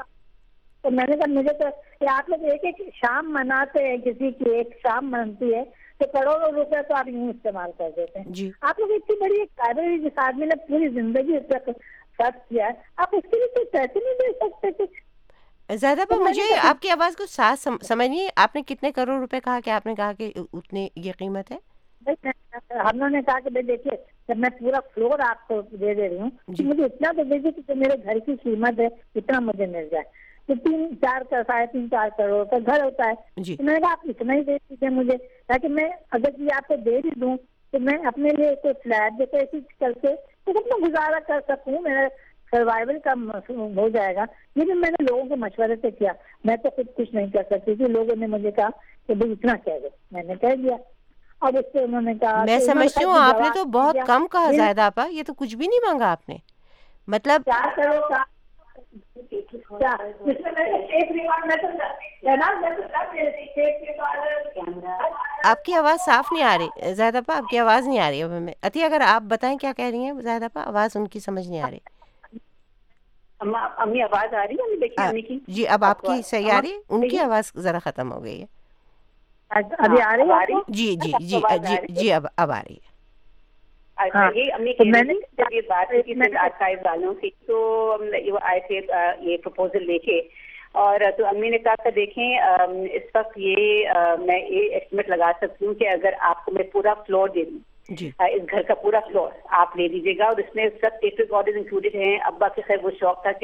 تو میں نے کہا مجھے تو کہ آپ لوگ ایک ایک شام مناتے ہیں, کسی کی ایک شام منتی ہے تو کروڑوں روپے تو آپ یوں استعمال کر دیتے ہیں جی. آپ لوگ اتنی بڑی ایک لائبریری جس آدمی نے پوری زندگی اس تک خرچ کیا ہے آپ اس کے لیے کوئی پیسے نہیں دے سکتے کچھ. زیادہ پر مجھے آپ کی آواز کو ساتھ سمجھ نہیں. آپ نے کتنے کروڑ روپے کہا کہ آپ نے کہا کہ اتنے یہ قیمت ہے؟ ہم نے کہا کہ بھائی دیکھیے جب میں پورا فلور آپ کو دے دے رہی ہوں مجھے اتنا تو دیجیے کہ میرے گھر کی قیمت ہے اتنا مجھے مل جائے. تو تین چار ساڑھے تین چار کروڑ کا گھر ہوتا ہے. میں نے کہا آپ اتنا ہی دے دیجیے مجھے تاکہ میں اگر یہ آپ کو دے بھی دوں تو میں اپنے لیے کوئی فلیٹ جیسے ایسی کر کے تو اپنا گزارا کر سکوں, میرا سروائیول کا ہو جائے گا. یہ بھی میں نے لوگوں کے مشورے سے کیا, میں تو خود کچھ نہیں کر سکتی تھی. لوگوں نے مجھے کہا کہ بھائی اتنا کہہ دو, میں نے کہہ دیا. اب اس سے انہوں نے کہا میں سمجھتی ہوں آپ نے تو بہت کم کہا زائدہ آپا, یہ تو کچھ بھی نہیں مانگا آپ نے. مطلب چار کروڑ کا آپ کی آواز صاف نہیں آ رہی زائدہ آپا, آپ کی آواز نہیں آ رہی. اب ہمیں عطیہ اگر آپ بتائیں کیا کہہ رہی ہیں زائدہ آپا, آواز ان کی سمجھ نہیں آ رہی. امی آواز آ رہی ہے جی اب آپ کی صحیح آ رہی ہے, ان کی آواز ذرا ختم ہو گئی ہے. ابھی آ رہی ہے جی جی جی جی جی اب اب آ رہی ہے. اچھا یہ امی کہہ رہی تھی جب یہ بات ہوئی تھی آرکائیو والوں کی تو آئے تھے یہ پرپوزل لے کے, اور تو امی نے کہا کہ دیکھیں اس وقت یہ میں یہ ایسٹیمیٹ لگا سکتی ہوں کہ اگر آپ کو میں پورا فلور دے دوں اس گھر کا پورا فلور آپ لے لیجیے گا, اور اس میں سب ٹیپ ریکارڈرز انکلوڈیڈ ہیں. ابا کے خیر وہ شوق تھا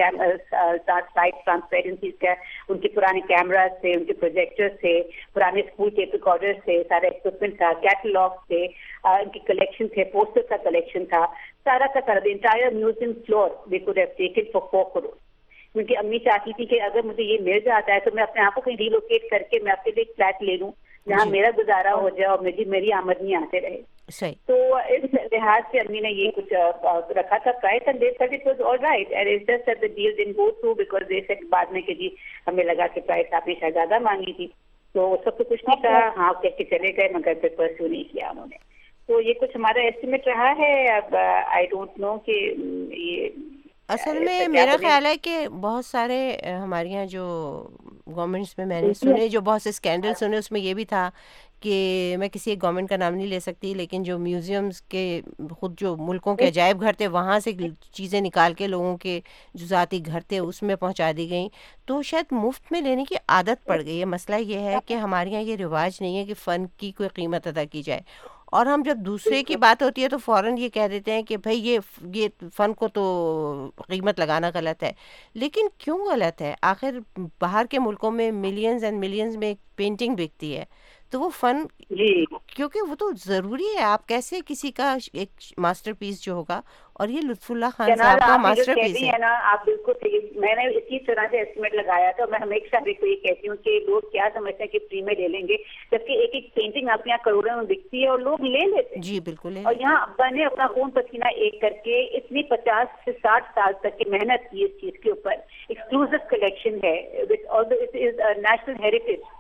سائڈ ٹرانسپیرنسیز کا, ان کے پرانے کیمراز تھے, ان کے پروجیکٹرز تھے, پرانے اسکول ٹیپ ریکارڈرز تھے, سارا ایکوپمنٹ تھا, کیٹلاگ تھے, ان کی کلیکشن تھے, پوسٹر کا کلیکشن تھا, سارا کا سارا the entire museum floor they could have taken for four crore. کیونکہ امی چاہتی تھی کہ اگر مجھے یہ مل جاتا ہے تو میں اپنے آپ کو کہیں ریلوکیٹ کر کے میں اپنے لیے ایک فلیٹ لے لوں جہاں میرا گزارا ہو جائے اور میری میری آمدنی آتے رہے. تو اس لحاظ سے امی نے یہ کچھ رکھا تھا price, and they said it was all right, and it's just that the deal didn't go through because they said بعد میں کہ جی ہمیں لگا کہ پرائز آپ نے شاید زیادہ مانگی تھی. تو اس وقت تو کچھ نہیں کہا, ہاں کہہ کے چلے گئے, مگر پھر پرسو نہیں کیا انہوں نے. تو یہ کچھ ہمارا ایسٹیمیٹ رہا ہے. اب آئی ڈونٹ نو کہ یہ اصل میں میرا خیال ہے کہ بہت سارے ہمارے یہاں جو گورنمنٹس میں میں نے سنے, جو بہت سے اسکینڈل سنے, اس میں یہ بھی تھا کہ میں کسی ایک گورنمنٹ کا نام نہیں لے سکتی, لیکن جو میوزیمز کے خود جو ملکوں کے عجائب گھر تھے وہاں سے چیزیں نکال کے لوگوں کے جو ذاتی گھر تھے اس میں پہنچا دی گئیں. تو شاید مفت میں لینے کی عادت پڑ گئی ہے. مسئلہ یہ ہے کہ ہمارے یہاں یہ رواج نہیں ہے کہ فن کی کوئی قیمت ادا کی جائے, اور ہم جب دوسرے کی بات ہوتی ہے تو فوراً یہ کہہ دیتے ہیں کہ بھائی یہ یہ فن کو تو قیمت لگانا غلط ہے. لیکن کیوں غلط ہے؟ آخر باہر کے ملکوں میں ملینز اینڈ ملینز میں ایک پینٹنگ بکتی ہے, تو وہ فن جی کیونکہ وہ تو ضروری ہے. آپ کیسے کسی کا ایک ماسٹر پیس جو ہوگا, اور یہ لطف اللہ خان صاحب کا ماسٹر پیس ہے نا, آپ بالکل صحیح. میں نے اسی طرح سے ایسٹیمیٹ لگایا تھا. میں ہمیشہ بھی کو یہ کہتی ہوں کہ لوگ کیا سمجھتے ہیں کہ فری میں لے لیں گے, جبکہ ایک ایک پینٹنگ آپ یہاں کروڑوں میں بکتی ہے اور لوگ لے لیتے ہیں. جی بالکل. اور یہاں ابا نے اپنا خون پسینہ ایک کر کے اتنی پچاس سے ساٹھ سال تک کی محنت کی اس چیز کے اوپر. ایکسکلوسیو کلیکشن ہے, national heritage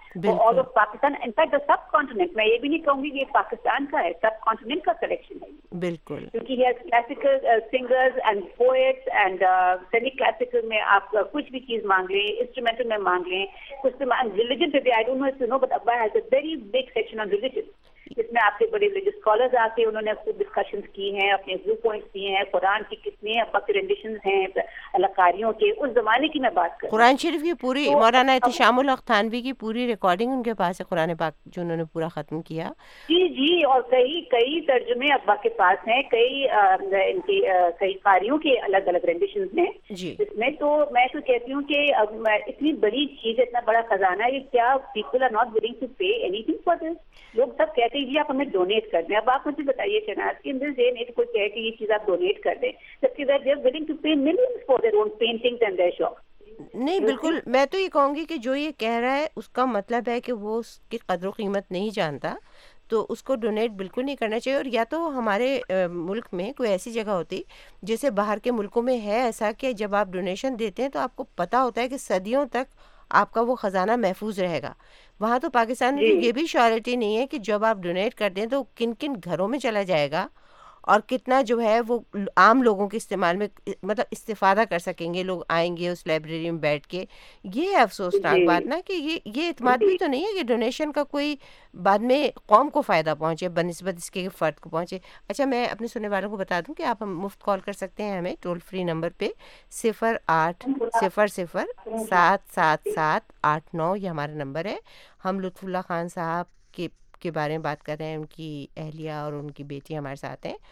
all of Pakistan, in fact the subcontinent, मैं ये भी नहीं कहूंगी कि ये पाकिस्तान का है, सब कॉन्टिनेंट का कलेक्शन है बिल्कुल, क्योंकि he has classical singers and poets and semi classical में आप uh, कुछ भी चीज मांग लें, इंस्ट्रूमेंटल में मांग लें, कुछ तो रिलीजन पे भी, I don't know if you know but अब्बा has a very big section on religion, जिसमें आपके बड़े रिलीजियस स्कॉलर्स आके उन्होंने खूब डिस्कशंस की हैं, अपने व्यू पॉइंट्स दिए हैं, कुरान की कितने अब्बा के रेंडिशंस हैं अलकारियों के, उस जमाने की मैं बात कर रही हूँ। कुरान शरीफ की पूरी तो मौलाना एहतिशामुल हक थानवी की पूरी रिकॉर्डिंग उनके पास है, कुरान पाक जो उन्होंने पूरा खत्म किया। जी जी, और कई कई तर्जुमे अब्बा के पास हैं, कई आ, इनके आ, कई कारियों के अलग अलग रेंडिशंस हैं इसमें। तो मैं तो कहती हूँ कि अब इतनी बड़ी चीज, इतना बड़ा खजाना है, क्या people are not willing to pay anything for this? लोग सब कहते हैं जी आप हमें डोनेट कर दें। अब आप मुझे बताइए शहनाज की अंदर ये नहीं कोई कहे कि ये चीज आप डोनेट कर दें, जबकि they are willing to pay millions for their own paintings and their shop. नहीं बिल्कुल, मैं तो ये कहूँगी कि जो ये कह रहा है उसका मतलब है कि वो उसकी कदर कीमत नहीं जानता, तो उसको डोनेट बिल्कुल नहीं करना चाहिए। और या तो हमारे आ, मुल्क में कोई ऐसी जगह होती, जैसे बाहर के मुल्कों में है ऐसा कि जब आप डोनेशन देते हैं तो आपको पता होता है कि सदियों तक आपका वो ख़जाना महफूज रहेगा। वहाँ तो पाकिस्तान में ये भी श्योरिटी नहीं है कि जब आप डोनेट कर दें तो किन किन घरों में चला जाएगा और कितना जो है वो आम लोगों के इस्तेमाल में, मतलब इस्तेफादा कर सकेंगे, लोग आएंगे उस लाइब्रेरी में बैठ के। ये अफसोसनाक बात ना कि ये ये इत्मीनान भी तो नहीं है कि डोनेशन का कोई बाद में कौम को फ़ायदा पहुँचे बनिस्बत इसके फ़र्द को पहुँचे। अच्छा, मैं अपने सुनने वालों को बता दूं कि आप हम मुफ्त कॉल कर सकते हैं हमें टोल फ्री नंबर पे सिफर आठ सिफर सिफर सात सात सात आठ नौ, ये हमारा नंबर है। हम लुत्फुल्लाह खान साहब के के बारे में बात कर रहे हैं, उनकी अहलिया और उनकी बेटी हमारे साथ हैं।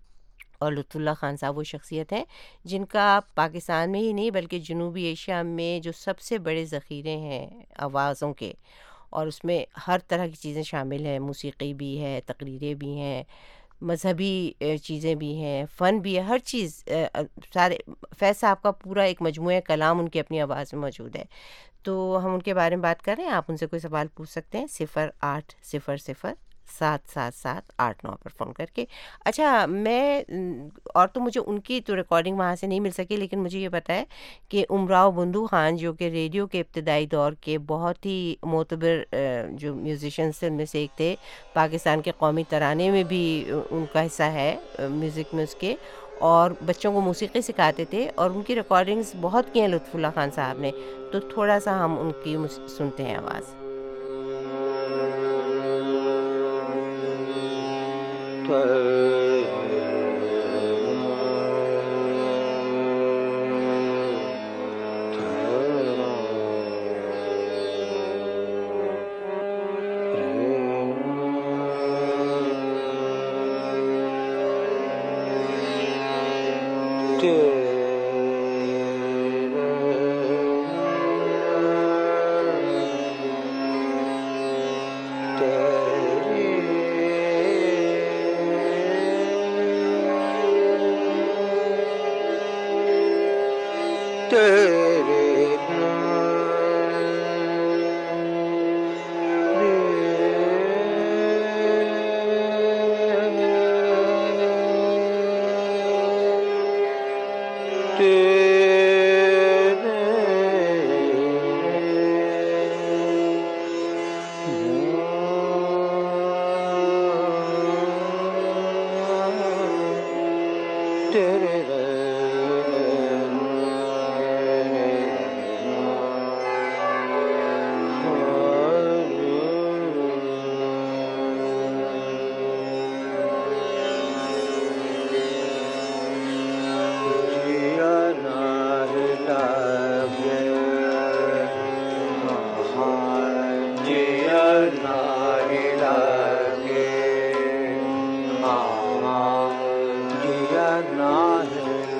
और लुत्फुल्लाह खान साहब वो शख्सियत हैं जिनका पाकिस्तान में ही नहीं बल्कि जनूबी एशिया में जो सबसे बड़े ज़ख़ीरे हैं आवाज़ों के, और उसमें हर तरह की चीज़ें शामिल हैं, मूसीक़ी भी है, तकरीरें भी हैं, मजहबी चीज़ें भी हैं, फ़न भी है, हर चीज़ सारे फैज़ साहब का पूरा एक मजमूआ कलाम उनकी अपनी आवाज़ में मौजूद है। तो हम उनके बारे में बात कर रहे हैं, आप उनसे कोई सवाल पूछ सकते हैं सिफर आठ सिफर सिफर सात सात सात आठ नौ पर फ़ोन करके। अच्छा, मैं और तो मुझे उनकी तो रिकॉर्डिंग वहाँ से नहीं मिल सकी, लेकिन मुझे ये पता है कि उमराव बंधु खान जो कि रेडियो के इब्तदाई दौर के बहुत ही मोतबर जो म्यूज़िशंस थे उनमें से एक थे, पाकिस्तान के कौमी तराने में भी उनका हिस्सा है म्यूज़िक में उसके, और बच्चों को मूसीक़ी सिखाते थे, और उनकी रिकॉर्डिंग्स बहुत की हैं लुत्फुल्लाह खान साहब ने। तो थोड़ा सा हम उनकी सुनते हैं आवाज़। Nah,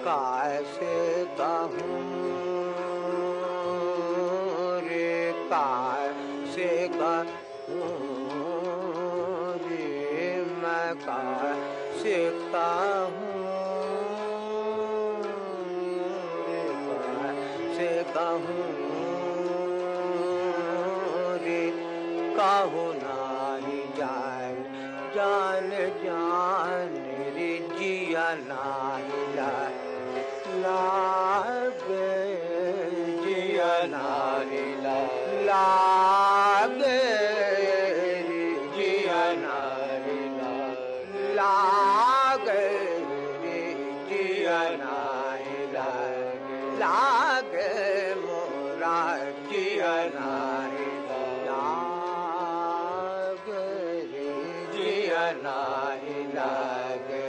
कैसे कहूँ रे कैसे कहूँ रे मैं कैसे कहूँ रे कैसे कहूँ रे कहूँ नहीं जान जान जान रे जिया नहीं लागे जिया नहीं लागे रे जिया नहीं लागे रे जिया नहीं लागे मोरा जिया नहीं लागे रे जिया नहीं लागे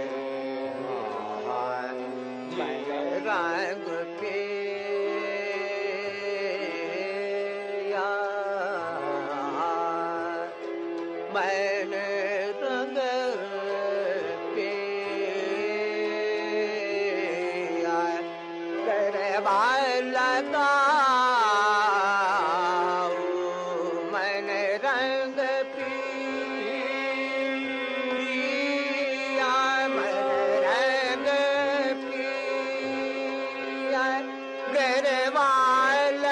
रंग पे मैंने रंग पे तेरे बाल लगाओ मैंने रंग पिया मैंने रंग पिया गरबाल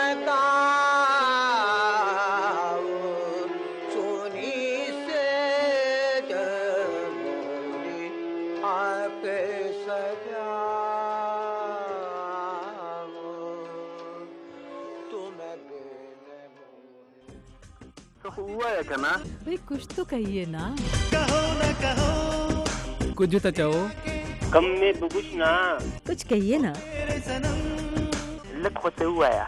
लगाओ सोनी से जमोरी आके सजाओ तुम्हें देने तो हुआ है क्या ना भाई कुछ तो कहिए ना। कुछ तो चाहो कम में बुबुश ना कुछ कहिए ना। लख होते हुआ है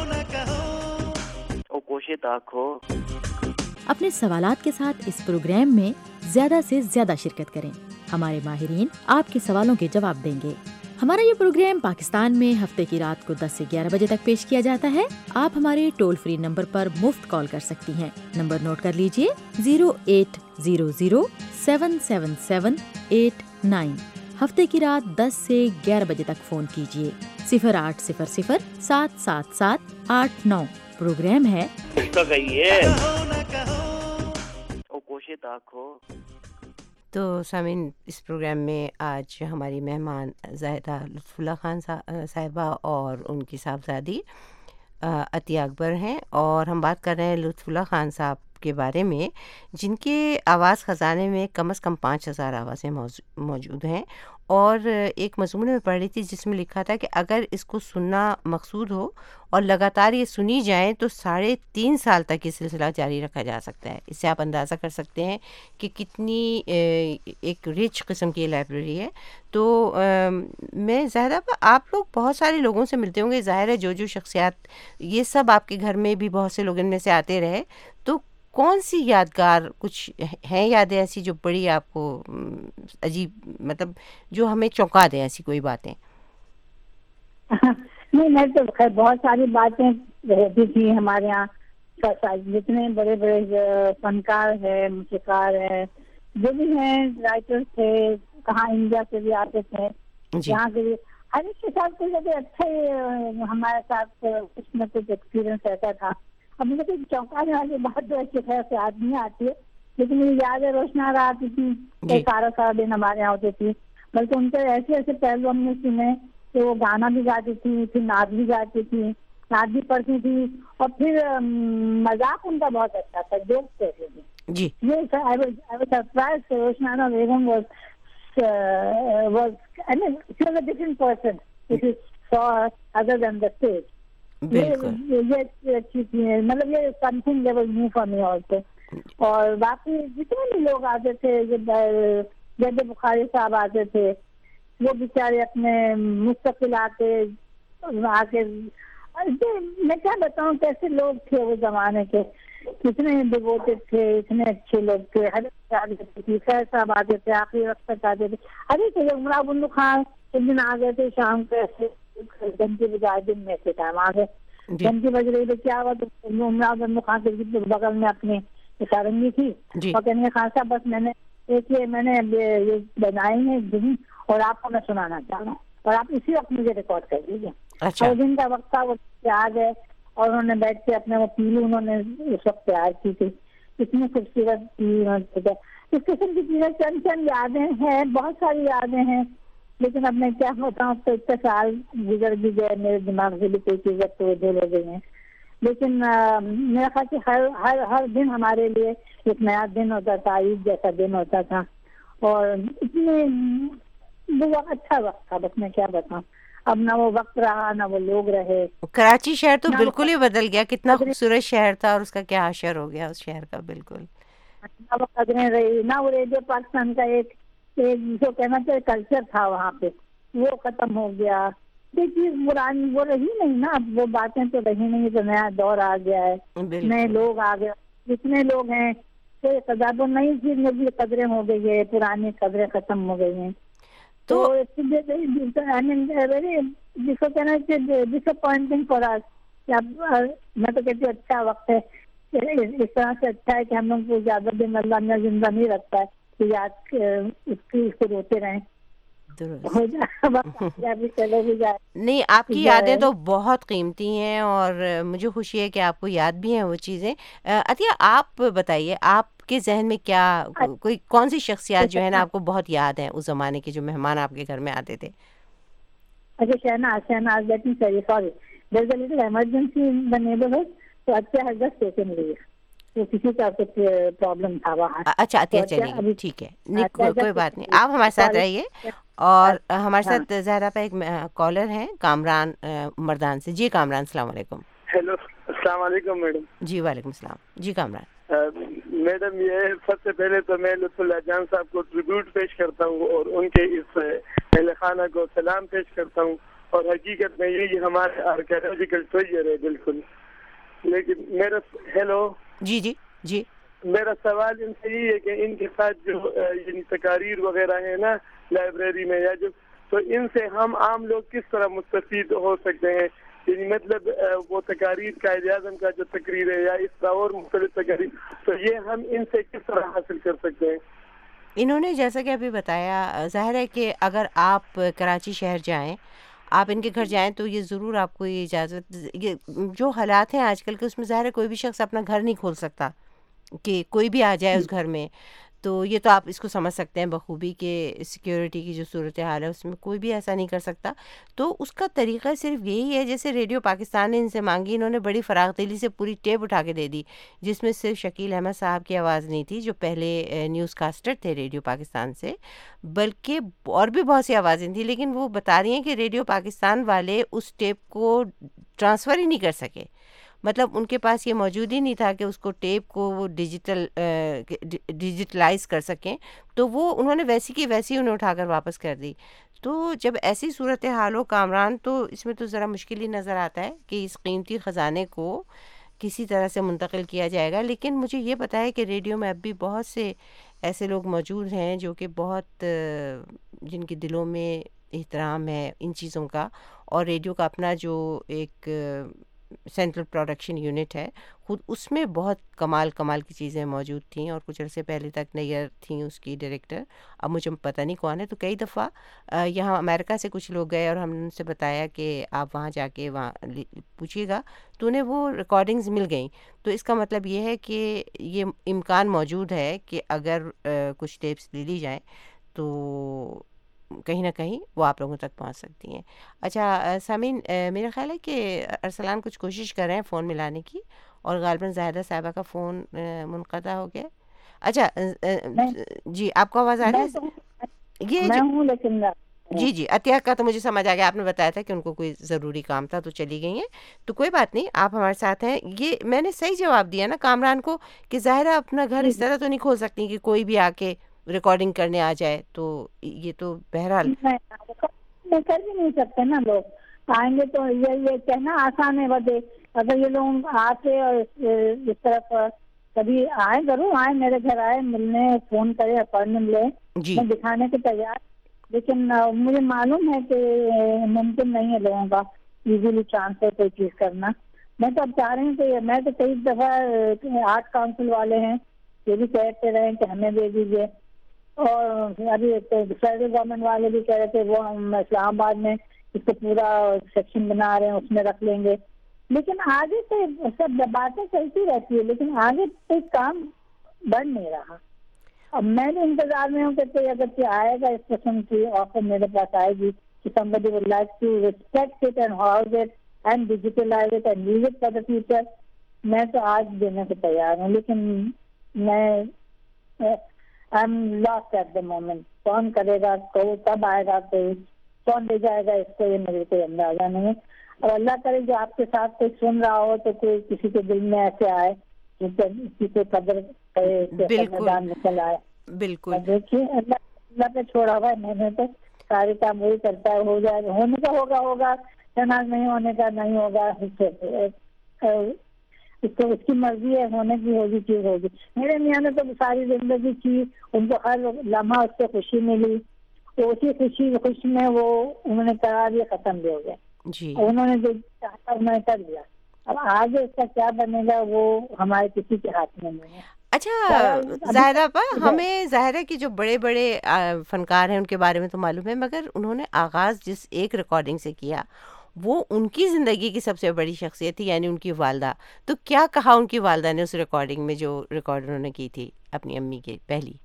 ओ कोशिश ताको। अपने सवालात के साथ इस प्रोग्राम में ज्यादा से ज्यादा शिरकत करें। हमारे माहिरीन आपके सवालों के जवाब देंगे। हमारा ये प्रोग्राम पाकिस्तान में हफ्ते की रात को दस से ग्यारह बजे तक पेश किया जाता है। आप हमारे टोल फ्री नंबर पर मुफ्त कॉल कर सकती हैं। नंबर नोट कर लीजिए zero eight zero zero seven seven seven eight nine. हफ्ते की रात दस से ग्यारह बजे तक फोन कीजिए। सिफर आठ सिफर सिफर सात सात सात आठ नौ। प्रोग्राम है तो कहिए ओ कोशिश ताको। तो सामीन इस प्रोग्राम में आज हमारी मेहमान ज़ाहिदा लुत्फ़ुल्लाह खान साहिबा और उनकी साहबजादी अतिया अकबर हैं और हम बात कर रहे हैं लुत्फ़ुल्लाह खान साहब के बारे में जिनके आवाज़ ख़जाने में कम से कम पाँच हज़ार आवाज़ें मौजूद हैं। और एक मज़मून में पढ़ रही थी जिसमें लिखा था कि अगर इसको सुनना मकसूद हो और लगातार ये सुनी जाए तो साढ़े तीन साल तक ये सिलसिला जारी रखा जा सकता है। इससे आप अंदाज़ा कर सकते हैं कि कितनी एक रिच किस्म की लाइब्रेरी है। तो आ, मैं ज़ाहिर आप लोग बहुत सारे लोगों से मिलते होंगे, ज़ाहिर है जो जो शख्सियात ये सब आपके घर में भी बहुत से लोग इनमें से आते रहे, तो कौन सी यादगार कुछ हैं यादें ऐसी जो बड़ी आपको अजीब मतलब जो हमें चौंका दें, ऐसी कोई बातें? नहीं, मैं तो खैर बहुत सारी बातें रहती थी हमारे यहाँ। जितने बड़े बड़े फनकार है, मूसीकार है, जो भी हैं, राइटर्स थे, कहाँ इंडिया से भी आते थे, यहाँ के भी हर एक के साथ कुछ अच्छे हमारे साथ कुछ न कुछ एक्सपीरियंस रहता था। अब मुझे कोई चौंकाने वाली बात तो अच्छी तरह से याद नहीं आती है, लेकिन मुझे याद है रोशनारा आती थी, सारा सारा दिन हमारे यहाँ होती थी। बल्कि उनके ऐसे ऐसे पहलू हमने सुने कि वो गाना भी गाती थी, फिर नाच भी गाती थी, नाच भी पढ़ती थी, और फिर मजाक उनका बहुत अच्छा था, जोक कहते थे जी। ये I was surprised Roshanara Begum was was I mean she was a different person if you saw her other than the stage. ये ये अच्छी थी, मतलब ये something that was new for me also. और बाकी जितने भी लोग आते थे, जैसे बुखारी साहब आते थे, वो बेचारे अपने मुस्तकिल आके आके मैं क्या बताऊं कैसे लोग थे वो जमाने के, कितने डिवोटेड थे, इतने अच्छे लोग थे। हर खैर साहब आते थे, आखिरी वक्त तक आते थे। अरे तो उमरा बुल्लू खान एक दिन आ गए थे शाम को, ऐसे घंटी बजाए, दिन में से टाइम आ गए, घंटी बज रही तो क्या हुआ, तो उमरा बुल्लू खान के बगल में अपनी सारंगी थी और कहने खान साहब बस मैंने एक ये मैंने ये बनाई है धुन और आपको मैं सुनाना चाह रहा हूँ। اور آپ اسی وقت مجھے ریکارڈ کر دیجیے. اچھا. اور دن کا وقت تھا, وہ یاد ہے, اور انہوں نے بیٹھ کے اپنے وہ پیلو انہوں نے اس وقت تیار کی تھی, اتنی خوبصورت تھی. اس قسم کی چیزیں چند چند یادیں ہیں, بہت ساری یادیں ہیں, لیکن اب میں کیا بتاؤں, تو اتنے سال گزر بھی گئے, میرے دماغ سے بھی کوئی چیزیں تو دور ہو گئی ہیں. لیکن میرا خیال کہ ہر ہر ہر دن ہمارے لیے ایک نیا دن ہوتا تھا, عید جیسا دن ہوتا تھا, اور اتنے وہ اچھا وقت تھا. بس میں کیا بتاؤں, اب نہ وہ وقت رہا نہ وہ لوگ رہے. کراچی شہر تو بالکل ہی بدل گیا, کتنا خوبصورت شہر تھا اور اس کا کیا حشر ہو گیا اس شہر کا. بالکل نہ وہ قدریں رہی, نہ وہ ریڈیو پاکستان کا ایک جو کہنا چاہیے کلچر تھا وہاں پہ, وہ ختم ہو گیا. یہ چیز پرانی وہ رہی نہیں نا, اب وہ باتیں تو رہی نہیں. تو نیا دور آ گیا ہے, نئے لوگ آ گئے, جتنے لوگ ہیں کوئی قدر نئی چیز میں بھی قدریں ہو گئی ہے, پرانی قدریں ختم ہو گئی ہیں. تو جس کو کہنا چاہیے ڈس اپوائنٹنگ فار اس, میں تو کہتی ہوں اچھا وقت ہے, اس طرح سے اچھا ہے کہ ہم لوگ کو زیادہ دن اللہ نے زندہ نہیں رکھتا ہے کہ یاد اس کی اس کو روتے رہیں. نہیں, آپ کی یادیں تو بہت قیمتی ہیں اور مجھے خوشی ہے کہ آپ کو یاد بھی ہیں وہ چیزیں. عطیہ, آپ بتائیے, آپ کے ذہن میں کیا کوئی کون سی شخصیات جو ہے نا آپ کو بہت یاد ہیں, اس زمانے کے جو مہمان آپ کے گھر میں آتے تھے؟ اچھا, Shehnaz Shehnaz let me tell you, sorry there is a little emergency in the neighbourhood, تو اچھا ہیز جسٹ ٹیکن لیو, تو کسی کا کچھ پرابلم تھا وہاں. اچھا, عطیہ چلیے گی, ٹھیک ہے, کوئی بات نہیں, آپ ہمارے ساتھ رہیے. اور ہمارے ساتھ زہرا پہ ایک کالر ہیں کامران مردان سے. جی کامران, السلام علیکم. ہیلو, السلام علیکم میڈم. جی وعلیکم السلام. جی کامران. میڈم, یہ سب سے پہلے تو میں لطف اللہ جان صاحب کو ٹریبیوٹ پیش کرتا ہوں اور ان کے اس اہل خانہ کو سلام پیش کرتا ہوں. اور حقیقت میں یہ ہمارے آرکیولوجیکل ٹریجر ہے بالکل. لیکن میرا ہیلو جی جی جی میرا سوال ان سے یہ ہے کہ ان کے ساتھ جو یعنی تقاریر وغیرہ ہیں نا لائبریری میں, یا جو تو ان سے ہم عام لوگ کس طرح مستفید ہو سکتے ہیں؟ یعنی مطلب وہ تقاریر قائد اعظم کا جو تقریر ہے یا اس طرح اور مختلف تقاریر, تو یہ ہم ان سے کس طرح حاصل کر سکتے ہیں؟ انہوں نے جیسا کہ ابھی بتایا, ظاہر ہے کہ اگر آپ کراچی شہر جائیں, آپ ان کے گھر جائیں, تو یہ ضرور آپ کو یہ اجازت, یہ جو حالات ہیں آج کل کے, اس میں ظاہر ہے کوئی بھی شخص اپنا گھر نہیں کھول سکتا کہ کوئی بھی آ جائے اس گھر میں. تو یہ تو آپ اس کو سمجھ سکتے ہیں بخوبی کہ سیکیورٹی کی جو صورتحال ہے اس میں کوئی بھی ایسا نہیں کر سکتا. تو اس کا طریقہ صرف یہی ہے, جیسے ریڈیو پاکستان نے ان سے مانگی, انہوں نے بڑی فراغ دلی سے پوری ٹیپ اٹھا کے دے دی, جس میں صرف شکیل احمد صاحب کی آواز نہیں تھی جو پہلے نیوز کاسٹر تھے ریڈیو پاکستان سے, بلکہ اور بھی بہت سی آوازیں تھیں. لیکن وہ بتا رہی ہیں کہ ریڈیو پاکستان والے اس ٹیپ کو ٹرانسفر ہی نہیں کر سکے, مطلب ان کے پاس یہ موجود ہی نہیں تھا کہ اس کو ٹیپ کو وہ ڈیجیٹل ڈیجیٹلائز کر سکیں. تو وہ انہوں نے ویسی کی ویسی انہیں اٹھا کر واپس کر دی. تو جب ایسی صورت حال ہو کامران, تو اس میں تو ذرا مشکل ہی نظر آتا ہے کہ اس قیمتی خزانے کو کسی طرح سے منتقل کیا جائے گا. لیکن مجھے یہ پتہ ہے کہ ریڈیو میں اب بھی بہت سے ایسے لوگ موجود ہیں جو کہ بہت, جن کے دلوں میں احترام ہے ان چیزوں کا, اور ریڈیو کا اپنا جو ایک سینٹرل پروڈکشن یونٹ ہے خود, اس میں بہت کمال کمال کی چیزیں موجود تھیں. اور کچھ عرصے پہلے تک نیئر تھیں اس کی ڈائریکٹر, اب مجھے پتہ نہیں کون ہے. تو کئی دفعہ یہاں امریکہ سے کچھ لوگ گئے اور ہم نے ان سے بتایا کہ آپ وہاں جا کے وہاں پوچھیے گا, تو انہیں وہ ریکارڈنگز مل گئیں. تو اس کا مطلب یہ ہے کہ یہ امکان موجود ہے کہ اگر کچھ ٹیپس لے لی جائیں تو کہیں نہ کہیں وہ آپ لوگوں تک پہنچ سکتی ہیں. اچھا سامعین, میرا خیال ہے کہ ارسلان کچھ کوشش کر رہے ہیں فون ملانے کی, اور غالباً زاہدہ صاحبہ کا فون منقطع ہو گیا. اچھا جی, آپ کو آواز آ رہی ہے؟ یہ جی جی عطیہ کا تو مجھے سمجھ آ گیا, آپ نے بتایا تھا کہ ان کو کوئی ضروری کام تھا تو چلی گئی ہیں. تو کوئی بات نہیں, آپ ہمارے ساتھ ہیں. یہ میں نے صحیح جواب دیا نا کامران کو کہ ظاہرہ اپنا گھر اس طرح تو نہیں کھول سکتی کہ کوئی بھی آ کے ریکارڈنگ کرنے آ جائے. تو یہ تو بہرحال کر بھی نہیں سکتے نا, لوگ آئیں گے تو یہ یہ کہنا آسان ہے. بس اگر یہ لوگ آتے اور اس طرف کبھی آئے, ضرور آئے میرے گھر, آئے ملنے, فون کرے, اپائنٹمنٹ لے, میں دکھانے کے تیار. لیکن مجھے معلوم ہے کہ ممکن نہیں ہے لوگوں کا ایزیلی ٹرانسفر کوئی چیز کرنا. میں تو اب چاہ رہی ہوں کہ میں تو کئی دفعہ آرٹ کاؤنسل والے ہیں یہ بھی کہتے رہے کہ ہمیں دے دیجیے, اور ابھی فیڈرل گورنمنٹ والے بھی کہہ رہے تھے وہ ہم اسلام آباد میں اس کو پورا سیکشن بنا رہے ہیں, اس میں رکھ لیں گے. لیکن آگے تو سب باتیں چلتی رہتی ہے, لیکن آگے کوئی کام بڑھ نہیں رہا. اب میں بھی انتظار میں ہوں کہ کوئی اگر کوئی آئے گا اس قسم کی آفر میرے پاس آئے گی کہ somebody would like to respect it and house it and digitalize it and use it for the future, میں تو آج دینے کو تیار ہوں. لیکن میں I'm lost at the moment. کون کرے گا, کب آئے گا, کوئی کون لے جائے گا اس کو, یہ میرے کوئی اندازہ نہیں ہے. اور اللہ کرے جو آپ کے ساتھ کوئی سن رہا ہو تو کوئی کسی کے دل میں ایسے آئے کسی کو قدر کرے, میدان نکل آئے. بالکل دیکھیے اللہ اللہ پہ چھوڑا ہوا ہے, میں نے تو سارے کام وہی کرتا ہے, ہو جائے ہونے کا ہوگا ہوگا, شہناز نہیں ہونے کا نہیں ہوگا, اس کو اس کی مرضی ہے, ہونے کی ہوگی چیز ہوگی. میرے میاں نے تو ساری زندگی کی, ان کو ہر لمحہ اس سے خوشی ملی, تو اسی خوشی خوشی میں وہ انہوں نے کرا دیا, ختم بھی ہو گیا جی. انہوں نے جو چاہتا انہوں نے کر دیا. اب آگے اس کا کیا بنے گا وہ ہمارے کسی کے ہاتھ میں نہیں ہے. اچھا زاہدہ پا, ہمیں ظاہر ہے کہ جو بڑے بڑے فنکار ہیں ان کے بارے میں تو معلوم ہے, مگر انہوں نے آغاز جس ایک ریکارڈنگ سے کیا وہ ان کی زندگی کی سب سے بڑی شخصیت تھی, یعنی ان کی والدہ. تو کیا کہا ان کی والدہ نے اس ریکارڈنگ میں جو ریکارڈ انہوں نے کی تھی اپنی امی کی پہلی؟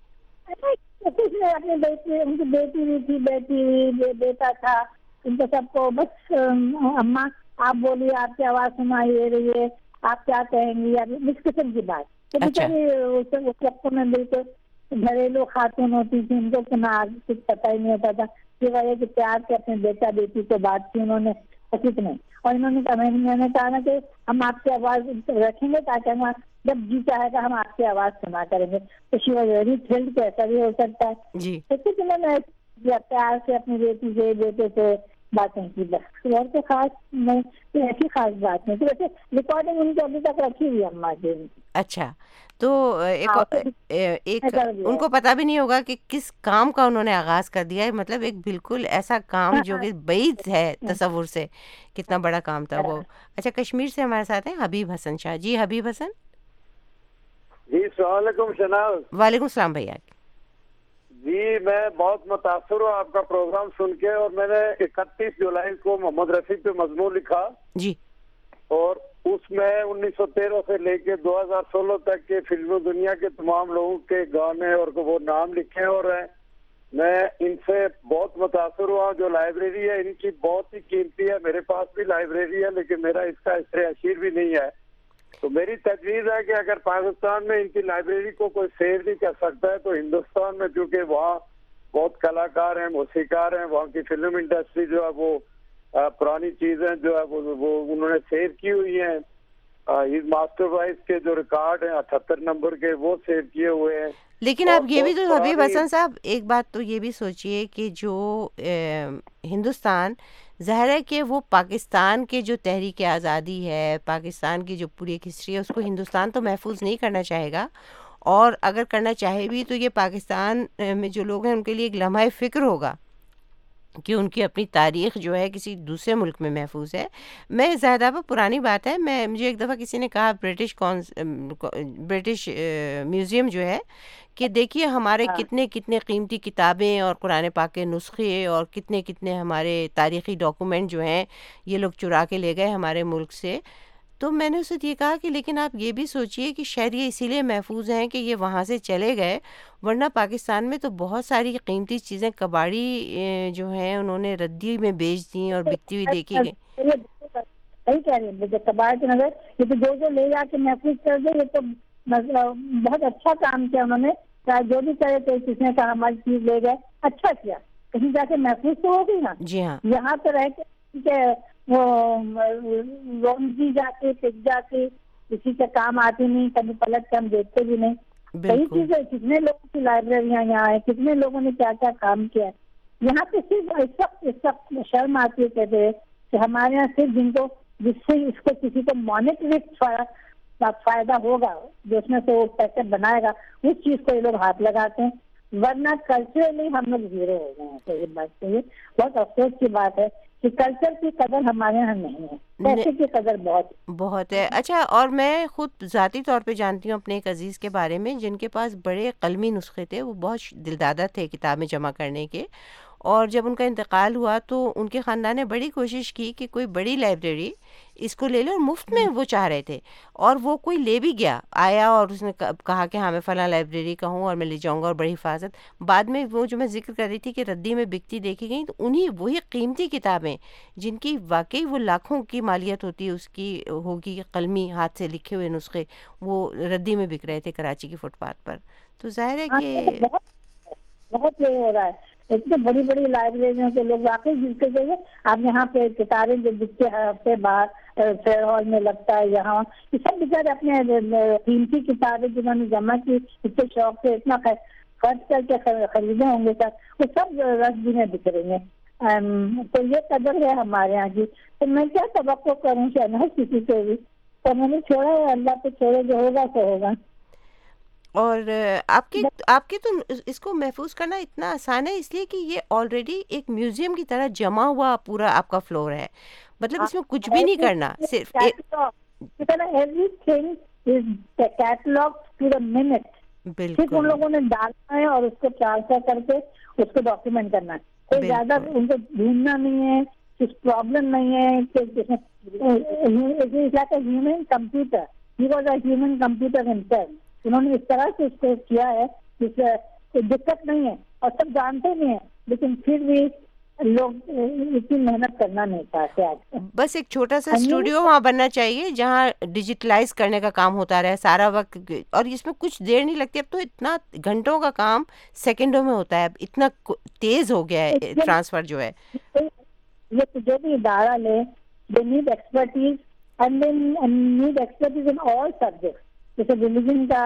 اپنی بیٹی, ان کی بیٹی بھی تھی, بیٹی بیٹا تھا, ان کو سب کو بس اماں آپ بولیے, آپ کی آواز سنائی دے رہی ہے, آپ کیا کہیں گی, اس قسم کی بات. تو بیچاری اس وقت میں بالکل گھریلو خاتون ہوتی تھی, ان کو کچھ پتہ ہی نہیں ہوتا تھا. یہ وجہ کہ پیار کے اپنے بیٹا بیٹی کو بات کی انہوں نے, کچھ نہیں. اور انہوں نے کہا, میں نے کہا نا کہ ہم آپ کی آواز رکھیں گے تاکہ ہم جب جی چاہے گا ہم آپ کی آواز سنا کریں گے. تو شی واز ویری تھرلڈ کہ ایسا بھی ہو سکتا ہے جی. تو کچھ انہوں نے پیار سے اپنی بیٹی سے بیٹے سے باتیں کی, بس اور کوئی خاص نہیں, ایسی خاص بات نہیں. ویسے ریکارڈنگ ان کو ابھی تک رکھی ہوئی اماں کی. اچھا, تو ایک ایک ان کو پتا بھی نہیں ہوگا کہ کس کام کا انہوں نے آغاز کر دیا ہے, مطلب ایک بالکل ایسا کام جو کہ بعید ہے تصور سے, کتنا بڑا کام تھا وہ. اچھا, کشمیر سے ہمارے ساتھ ہیں حبیب حسن شاہ. جی حبیب حسن. جی السلام علیکم شناز. وعلیکم السلام بھیا. جی میں بہت متاثر ہوں آپ کا پروگرام سن کے, اور میں نے اکتیس جولائی کو محمد رفیع پہ مضمون لکھا جی, اور اس میں انیس سو تیرہ سے لے کے دو ہزار سولہ تک کے فلم دنیا کے تمام لوگوں کے گانے اور وہ نام لکھے, اور میں ان سے بہت متاثر ہوا. جو لائبریری ہے ان کی بہت ہی قیمتی ہے, میرے پاس بھی لائبریری ہے لیکن میرا اس کا اشتر اشیر بھی نہیں ہے. تو میری تجویز ہے کہ اگر پاکستان میں ان کی لائبریری کو کوئی سیو نہیں کر سکتا ہے تو ہندوستان میں, چونکہ وہاں بہت کلاکار ہیں, موسیقار ہیں, وہاں کی فلم انڈسٹری جو ہے وہ پرانی چیزیں جو ہے وہ انہوں نے سیو کی ہوئی ہیں. ماسٹر وائز کے جو ریکارڈ ہیں اٹھہتر نمبر کے وہ سیو کیے ہوئے ہیں. لیکن آپ یہ بھی تو حبیب حسن صاحب ایک بات تو یہ بھی سوچئے کہ جو ہندوستان ظاہر ہے کہ وہ پاکستان کے جو تحریک آزادی ہے, پاکستان کی جو پوری ایک ہسٹری ہے, اس کو ہندوستان تو محفوظ نہیں کرنا چاہے گا, اور اگر کرنا چاہے بھی تو یہ پاکستان میں جو لوگ ہیں ان کے لیے ایک لمحہ فکر ہوگا کہ ان کی اپنی تاریخ جو ہے کسی دوسرے ملک میں محفوظ ہے. میں زیادہ پرانی بات ہے, میں مجھے ایک دفعہ کسی نے کہا برٹش کونس برٹش میوزیم جو ہے کہ دیکھیے ہمارے کتنے کتنے قیمتی کتابیں اور قرآن پاک کے نسخے اور کتنے کتنے ہمارے تاریخی ڈاکومنٹ جو ہیں یہ لوگ چرا کے لے گئے ہمارے ملک سے. تو میں نے اسے یہ کہا کہ لیکن آپ یہ بھی سوچئے کہ شاید یہ اسی لیے محفوظ ہیں کہ یہ وہاں سے چلے گئے, ورنہ پاکستان میں تو بہت ساری قیمتی چیزیں کباڑی جو ہیں انہوں نے ردی میں بیچ دی اور بکتی ہوئی دیکھی گئی. صحیح کہہ رہے ہیں, کباڑ کے نظر یہ تو جو جو لے جا کے محفوظ کر دے, یہ تو بہت اچھا کام کیا انہوں نے. جو بھی کرے تو کس نے کہا ہماری چیز لے گئے, اچھا کیا, کہیں جا کے محفوظ تو ہوگی نا. جی ہاں, یہاں تو رہ کے وہ رونجی جاتی پک جاتی کسی کے کام آتی نہیں, کبھی پلٹ کے ہم دیکھتے بھی نہیں. کئی چیزیں, کتنے لوگوں کی لائبریریاں یہاں ہیں, کتنے لوگوں نے کیا کیا کام کیا ہے یہاں پہ. صرف اس وقت اس وقت شرم آتی ہے کہتے ہیں کہ ہمارے یہاں صرف جن کو جس سے اس کو کسی کو مانیٹری فائدہ ہوگا, جو اس میں سے وہ پیسے بنائے گا, اس چیز کو یہ لوگ ہاتھ لگاتے ہیں, ورنہ کلچرلی ہم لوگ زیرو ہو گئے ہیں. تو یہ بات چاہیے, بہت افسوس کی بات ہے کہ کلچر کی قدر ہمارے یہاں نہیں ہے، پیسے کی قدر بہت بہت ہے. اچھا، اور میں خود ذاتی طور پہ جانتی ہوں اپنے ایک عزیز کے بارے میں جن کے پاس بڑے قلمی نسخے تھے، وہ بہت دلدادہ تھے کتابیں جمع کرنے کے، اور جب ان کا انتقال ہوا تو ان کے خاندان نے بڑی کوشش کی کہ کوئی بڑی لائبریری اس کو لے لے، اور مفت میں وہ چاہ رہے تھے، اور وہ کوئی لے بھی گیا، آیا اور اس نے کہا کہ ہاں میں فلاں لائبریری کا ہوں اور میں لے جاؤں گا، اور بڑی حفاظت. بعد میں وہ جو میں ذکر کر رہی تھی کہ ردی میں بکتی دیکھی گئی، تو انہیں وہی قیمتی کتابیں جن کی واقعی وہ لاکھوں کی مالیت ہوتی ہے اس کی ہوگی، قلمی ہاتھ سے لکھے ہوئے نسخے، وہ ردی میں بک رہے تھے کراچی کی فٹ پاتھ پر. تو ظاہر ہے کہ بہت یہ ہو رہا ہے. اتنے بڑی بڑی لائبریریوں کے لوگ واقعی جلتے گئے. آپ یہاں پہ کتابیں جو بکتے ہیں ہفتے باہر فیئر ہال میں لگتا ہے، یہاں یہ سب بیچارے اپنے قیمتی کتابیں جنہوں نے جمع کی اتنے شوق سے اتنا خرچ کر کے خریدے ہوں گے سر، وہ سب رسدی میں بک رہی ہیں. تو یہ قدر ہے ہمارے یہاں کی. تو میں کیا توقع کروں شہناز کسی سے بھی، تو میں نے چھوڑا ہے، اللہ پہ چھوڑے، جو ہوگا سو ہوگا. اور آپ کی آپ کی تو اس کو محفوظ کرنا اتنا آسان ہے اس لیے کہ یہ آلریڈی ایک میوزیم کی طرح جمع ہوا پورا آپ کا فلور ہے، مطلب اس میں کچھ بھی نہیں کرنا، صرف everything is catalogue to the minute. صرف ان لوگوں نے ڈالنا ہے اور اس کو ٹرانسفر کر کے اس کو ڈاکیومنٹ کرنا ہے. کوئی زیادہ ان کو ڈھونڈنا نہیں ہے، کچھ پرابلم نہیں ہے. Human computer, he was a human computer himself. انہوں نے اس طرح سے اس کو کیا ہے جس سے کوئی دقت نہیں ہے، اور سب جانتے نہیں ہیں، لیکن پھر بھی لوگ اتنی محنت کرنا نہیں چاہتے. آج بس ایک چھوٹا سا اسٹوڈیو وہاں بننا چاہیے جہاں ڈیجیٹلائز کرنے کا کام ہوتا رہے سارا وقت، اور اس میں کچھ دیر نہیں لگتی. اب تو اتنا گھنٹوں کا کام سیکنڈوں میں ہوتا ہے، اب اتنا تیز ہو گیا ہے ٹرانسفر جو ہے. یہ جو بھی ادارہ لے، they need expertise and they need expertise in all subjects, جیسے ریلیجن کا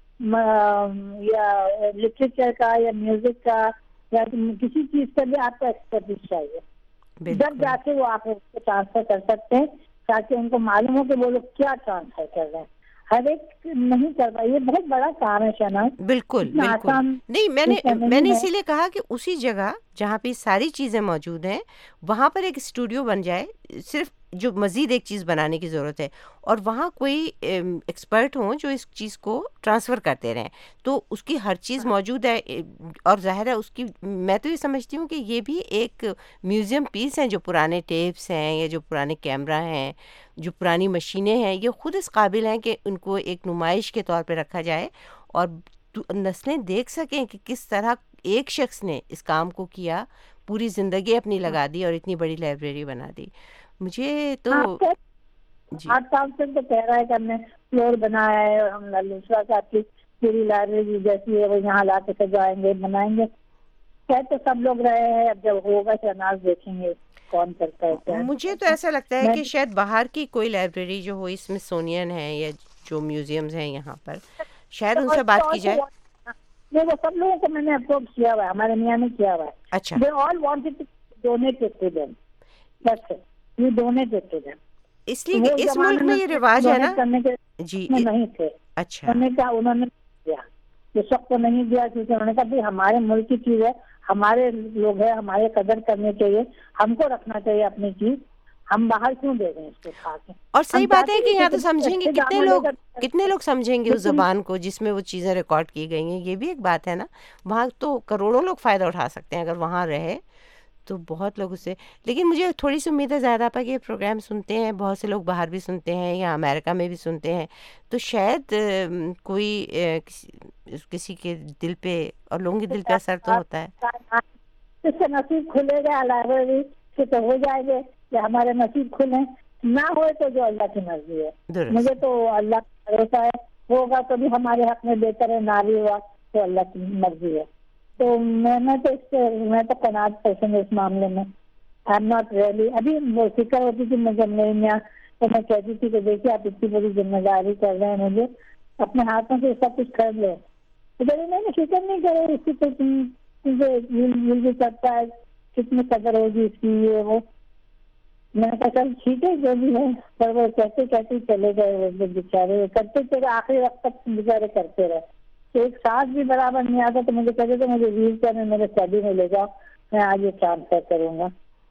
یا لٹریچر کا یا میوزک کا یا کسی چیز کا بھی آپ کو ایکسپرٹیز چاہیے. جب جا کے وہ آپ اس کو ٹرانسفر کر سکتے ہیں تاکہ ان کو معلوم ہو کہ وہ لوگ کیا ٹرانسفر کر رہے ہیں. ہر ایک نہیں کر پا، یہ بہت بڑا کام ہے شہناز. بالکل بالکل نہیں، میں نے میں نے اسی لیے کہا کہ اسی جگہ جہاں پہ ساری چیزیں موجود ہیں وہاں پر ایک اسٹوڈیو بن جائے، صرف جو مزید ایک چیز بنانے کی ضرورت ہے، اور وہاں کوئی ایکسپرٹ ہوں جو اس چیز کو ٹرانسفر کرتے رہیں، تو اس کی ہر چیز موجود ہے. اور ظاہر ہے اس کی، میں تو یہ سمجھتی ہوں کہ یہ بھی ایک میوزیم پیس ہیں، جو پرانے ٹیپس ہیں یا جو پرانے کیمرہ ہیں، جو پرانی مشینیں ہیں، یہ خود اس قابل ہیں کہ ان کو ایک نمائش کے طور پہ رکھا جائے اور نسلیں دیکھ سکیں کہ کس طرح ایک شخص نے اس کام کو کیا، پوری زندگی اپنی لگا دی اور اتنی بڑی لائبریری بنا دی. مجھے تو آٹھ سال سے تو کہہ رہا ہے کہ ہم نے فلور بنایا ہے، اور ہم للوسرا صاحب کی پوری لائبریری جیسی ہے وہ یہاں لا کے سجائیں گے، بنائیں گے. کہہ تو سب لوگ رہے ہیں، اب جب ہوگا شہناز دیکھیں گے کون کرتا ہے. مجھے تو ایسا لگتا ہے کہ شاید باہر کی کوئی لائبریری جو ہو، اسمتھسونین ہے یا جو میوزیمز ہیں یہاں پر، شاید ان سے بات کی جائے. نہیں، وہ سب لوگوں کو میں نے اپروچ کیا ہوا ہے، ہمارے میاں نے کیا ہوا ہے. اچھا. They all wanted to donate it to them. That's it. We donated to them. اس لیے کہ اس ملک میں یہ رواج ہے نا جی نہیں تھے. اچھا. انہوں نے کہا انہوں نے دیا، اس وقت تو نہیں دیا کیونکہ انہوں نے کہا بھی ہمارے ملک کی چیز ہے، ہمارے لوگ ہیں، ہمارے قدر کرنے چاہیے، ہم کو رکھنا چاہیے اپنی چیز، ہم باہر کیوں دے رہے ہیں اس کو کھا کے. اور صحیح بات ہے کہ یہاں تو سمجھیں گے کتنے لوگ کتنے لوگ سمجھیں گے اس زبان کو جس میں وہ چیزیں ریکارڈ کی گئی ہیں. یہ بھی ایک بات ہے نا، وہاں تو کروڑوں لوگ فائدہ اٹھا سکتے ہیں اگر وہاں رہے تو بہت لوگ اسے. لیکن مجھے تھوڑی سی امید ہے زیادہ پا کہ یہ پروگرام سنتے ہیں بہت سے لوگ، باہر بھی سنتے ہیں یا امریکہ میں بھی سنتے ہیں، تو شاید کوئی کسی کے دل پہ اور لوگوں کے دل پہ اثر تو ہوتا ہے. اس سے نصیب کھلے گا لائبریری سے تو ہو جائے گے کہ ہمارے نصیب کھلیں، نہ ہوئے تو جو اللہ کی مرضی ہے. مجھے تو اللہ کا بھروسہ ہے، ہوگا تو بھی ہمارے حق میں بہتر ہے، نہ بھی ہوا تو اللہ کی مرضی ہے. تو میں میں تو اس سے میں تو قناعت پسند ہوں اس معاملے میں. آئی ایم ناٹ ریئلی، ابھی وہ فکر ہوتی تھی مجھے نہیں یہاں، تو میں کہتی تھی کہ دیکھیے آپ اتنی بڑی ذمہ داری کر رہے ہیں، مجھے اپنے ہاتھوں سے سب کچھ کر لیں. تو جب میں نے فکر نہیں کرے اس کی تو مل بھی کرتا ہے، کتنی قدر ہوگی اس کی، یہ وہ. میں نے کہا چل ٹھیک ہے جو بھی ہے، پر وہ کہتے کہتے چلے گئے وہ بیچارے، کرتے چلے آخری وقت تک بیچارے کرتے رہے. تو ایک ساتھ بھی برابر نہیں آتا تو مجھے کہتے تھے مجھے ویل چیئر میں میرے اسٹڈی میں لے جاؤ، میں آج یہ ٹرانسفر کروں گا.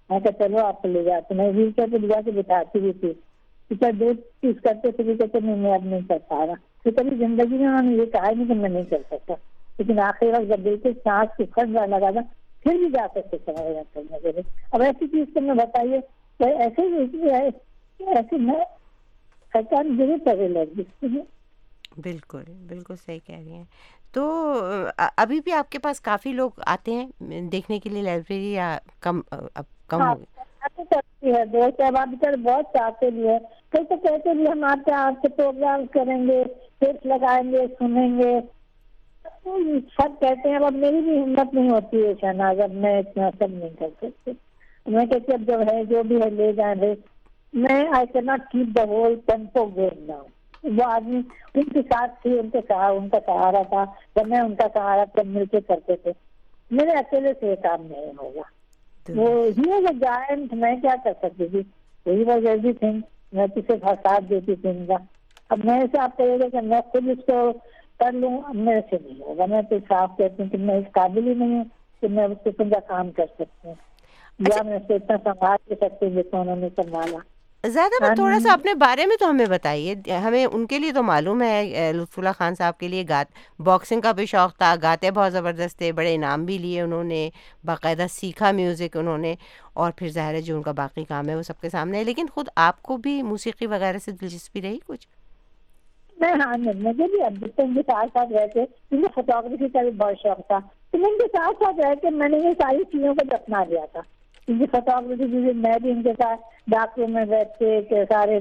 میں کہا چلو آپ کو لے جاتے, میں ویل چیئر پہ لے جا کے بٹھاتی بھی تھی. ٹیچر دو چیز کرتے تھے بھی کہتے نہیں میں اب نہیں کر پا رہا. تو کبھی زندگی میں انہوں نے یہ کہا نہیں کہ میں نہیں کر سکتا, لیکن آخری وقت جب بالکل سانس کی پھٹ جانے لگا تھا پھر بھی جا سکتے کرنے کے لیے. اب ایسی چیز کو میں بتائیے ایسے ایسے میں سرکار ضرور کرے لگ. بالکل بالکل صحیح کہہ رہی ہیں. تو ابھی بھی آپ کے پاس کافی لوگ آتے ہیں دیکھنے کے لیے لائبریری, یا کم اب کم ہو گئی ہے؟ دوست احباب بہت چاہتے بھی ہے, کئی تو کہتے بھی ہم آپ کے آپ سے پروگرام کریں گے, ٹیپس لگائیں گے, سنیں گے, سب کہتے ہیں. اب میری بھی ہمت نہیں ہوتی ہے شہناز, اب میں اتنا سب نہیں کر سکتی. میں کہتی اب جب ہے جو بھی ہے لے جائیں رہے. میں I can not keep the whole tempo going now. وہ آدمی ان کے ساتھ تھی, ان کے سہارا ان کا سہارا تھا, جب میں ان کا سہارا سب مل کے کرتے تھے. میرے اکیلے سے یہ کام نہیں ہوگا. وہ ہی واز اے جائنٹ, میں کیا کر سکتی تھی, وہی واز ایوری تھنگ. میں کسی کا ساتھ دیتی تھی ان کا. اب میں سے آپ کہیے گا کہ میں خود اس کو کر لوں, اب میرے سے نہیں ہوگا. میں تو صاف کہتی ہوں کہ میں اس قابل ہی نہیں ہوں کہ میں اس قسم کا کام کر سکتی ہوں, یا میں اسے اتنا سنبھال کے سکتی ہوں جتنا انہوں نے سنبھالا. زیادہ تھوڑا سا اپنے بارے میں تو ہمیں بتائیے. ہمیں ان کے لیے تو معلوم ہے لطف اللہ خان صاحب کے لیے گات باکسنگ کا بھی شوق تھا, گاتے بہت زبردست تھے, بڑے انعام بھی لیے انہوں نے, باقاعدہ سیکھا میوزک انہوں نے, اور پھر ظاہر ہے جو ان کا باقی کام ہے وہ سب کے سامنے ہے. لیکن خود آپ کو بھی موسیقی وغیرہ سے دلچسپی رہی کچھ؟ میں ہاں مجھے بھی اب ان کے ساتھ ساتھ رہ کے مجھے فوٹوگرافی کا بھی بہت شوق تھا, تو میں ان کے ساتھ ساتھ رہ کے میں نے یہ ساری چیزوں کو اپنا لیا تھا. کیونکہ فوٹوگرافی بھی میں بھی ان کے ساتھ ڈاکٹروں میں بیٹھ کے سارے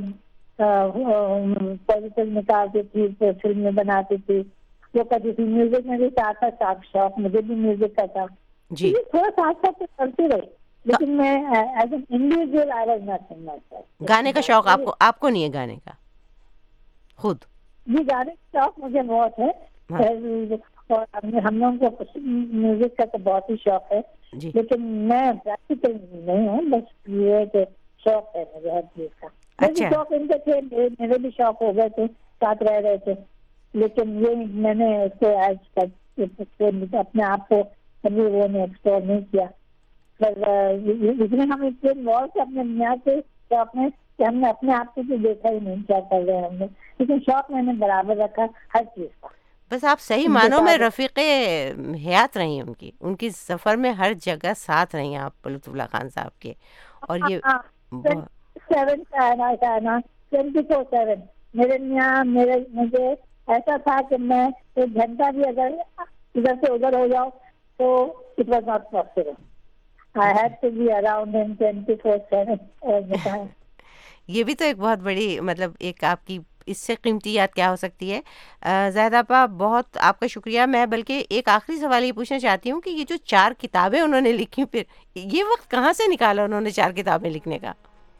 پوزیٹو نکالتی تھی, فلمیں بناتی تھی, وہ کرتی تھی. میوزک میں بھی ساتھ ساتھ ساتھ شوق مجھے بھی میوزک کا تھا جی, تھوڑا ساتھ ساتھ کرتی رہی. لیکن میں as an individual I was not singer. گانے کا شوق آپ کو آپ کو نہیں ہے گانے کا خود؟ جی گانے کا شوق مجھے بہت ہے, اور ہم لوگوں کو میوزک کا تو بہت ہی شوق ہے, لیکن میں پریکٹیکل نہیں ہوں. بس یہ ہے کہ شوق ہے مجھے ہر چیز کا. میرے شوق ان کے تھے, میرے بھی شوق ہو گئے تھے, ساتھ رہ رہے تھے, لیکن یہ میں نے اس کو ایز تک اپنے آپ کو کبھی وہ نے ایکسپلور نہیں کیا. اس میں ہم اتنے انوالو تھے اپنے بنیاد سے شوق میں کہ ہم نے اپنے آپ کو تو دیکھا ہی نہیں کیا کر رہے ہیں ہم نے, لیکن شوق میں نے برابر رکھا ہر چیز کا. بس آپ صحیح معنوں میں رفیق حیات رہی ہیں ان کی, ان کی سفر میں ہر جگہ ساتھ رہی ہیں آپ لطف اللہ خان صاحب کے. اور یہ سیون کا ہے نا نا ٹوینٹی فور سیون میرے یہاں میرے مجھے ایسا تھا کہ میں ایک گھنٹہ بھی اگر ادھر سے ادھر ہو جاؤ تو it was not possible. I had to be around in twenty four seven. یہ بھی تو ایک بہت بڑی مطلب ایک آپ کی اس سے قیمتی یاد کیا ہو سکتی ہے. زاہدہ آپا بہت آپ کا شکریہ. میں بلکہ ایک آخری سوال یہ پوچھنا چاہتی ہوں کہ یہ جو چار کتابیں انہوں نے لکھی, پھر یہ وقت کہاں سے نکالا انہوں نے چار کتابیں لکھنے کا؟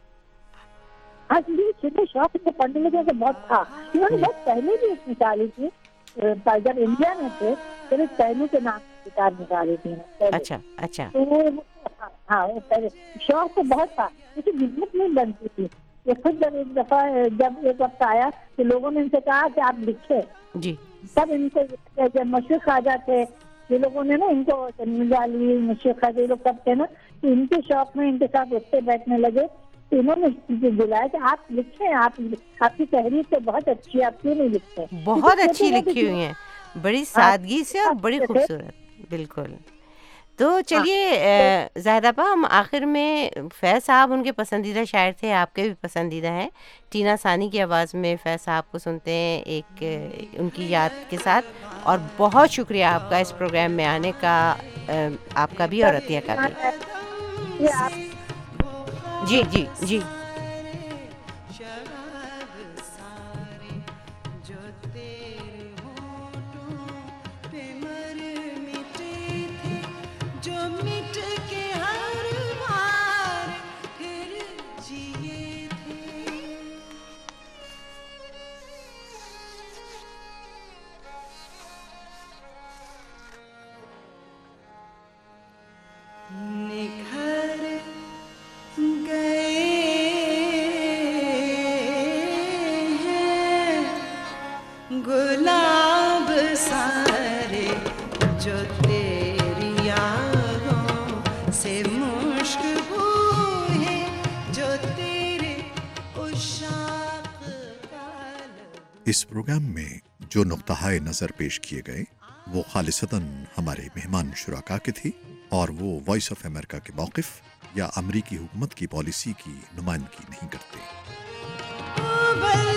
چھوٹے شوق سے پڑھنے لگے تو بہت تھا. انہوں نے بہت پہلے بھی ایک نکالی تھی, جب انڈیا میں تھے پھر ایک پہلو کے نام کی کتاب نکالی تھی. اچھا اچھا. ہاں شوق تو بہت تھا, لیکن ہمت نہیں بنتی تھی. یہ خود جب ایک دفعہ جب ایک وقت آیا کہ لوگوں نے ان سے کہا کہ آپ لکھے جی, تب ان سے مشرق خواجہ تھے, یہ لوگوں نے نا ان کو علی مشرق خواجہ یہ لوگ سب تھے نا, تو ان کے شوق میں ان کے ساتھ اٹھتے بیٹھنے لگے. تو انہوں نے بلایا کہ آپ لکھیں, آپ آپ کی تحریر تو بہت اچھی ہے, آپ کیوں نہیں لکھتے؟ بہت اچھی لکھی ہوئی ہیں, بڑی سادگی سے اور بڑی خوبصورت. بالکل. تو چلیے زاہدہ آپا, ہم آخر میں فیض صاحب ان کے پسندیدہ شاعر تھے, آپ کے بھی پسندیدہ ہیں. ٹینا ثانی کی آواز میں فیض صاحب کو سنتے ہیں ایک ان کی یاد کے ساتھ. اور بہت شکریہ آپ کا اس پروگرام میں آنے کا, آپ کا بھی اور عطیہ کا بھی. جی جی جی. جو تیری یادوں سے مشک اس پروگرام میں جو نقطہ نظر پیش کیے گئے وہ خالصتاً ہمارے مہمان شرکا کے تھے اور وہ وائس آف امریکہ کے موقف یا امریکی حکومت کی پالیسی کی نمائندگی نہیں کرتے.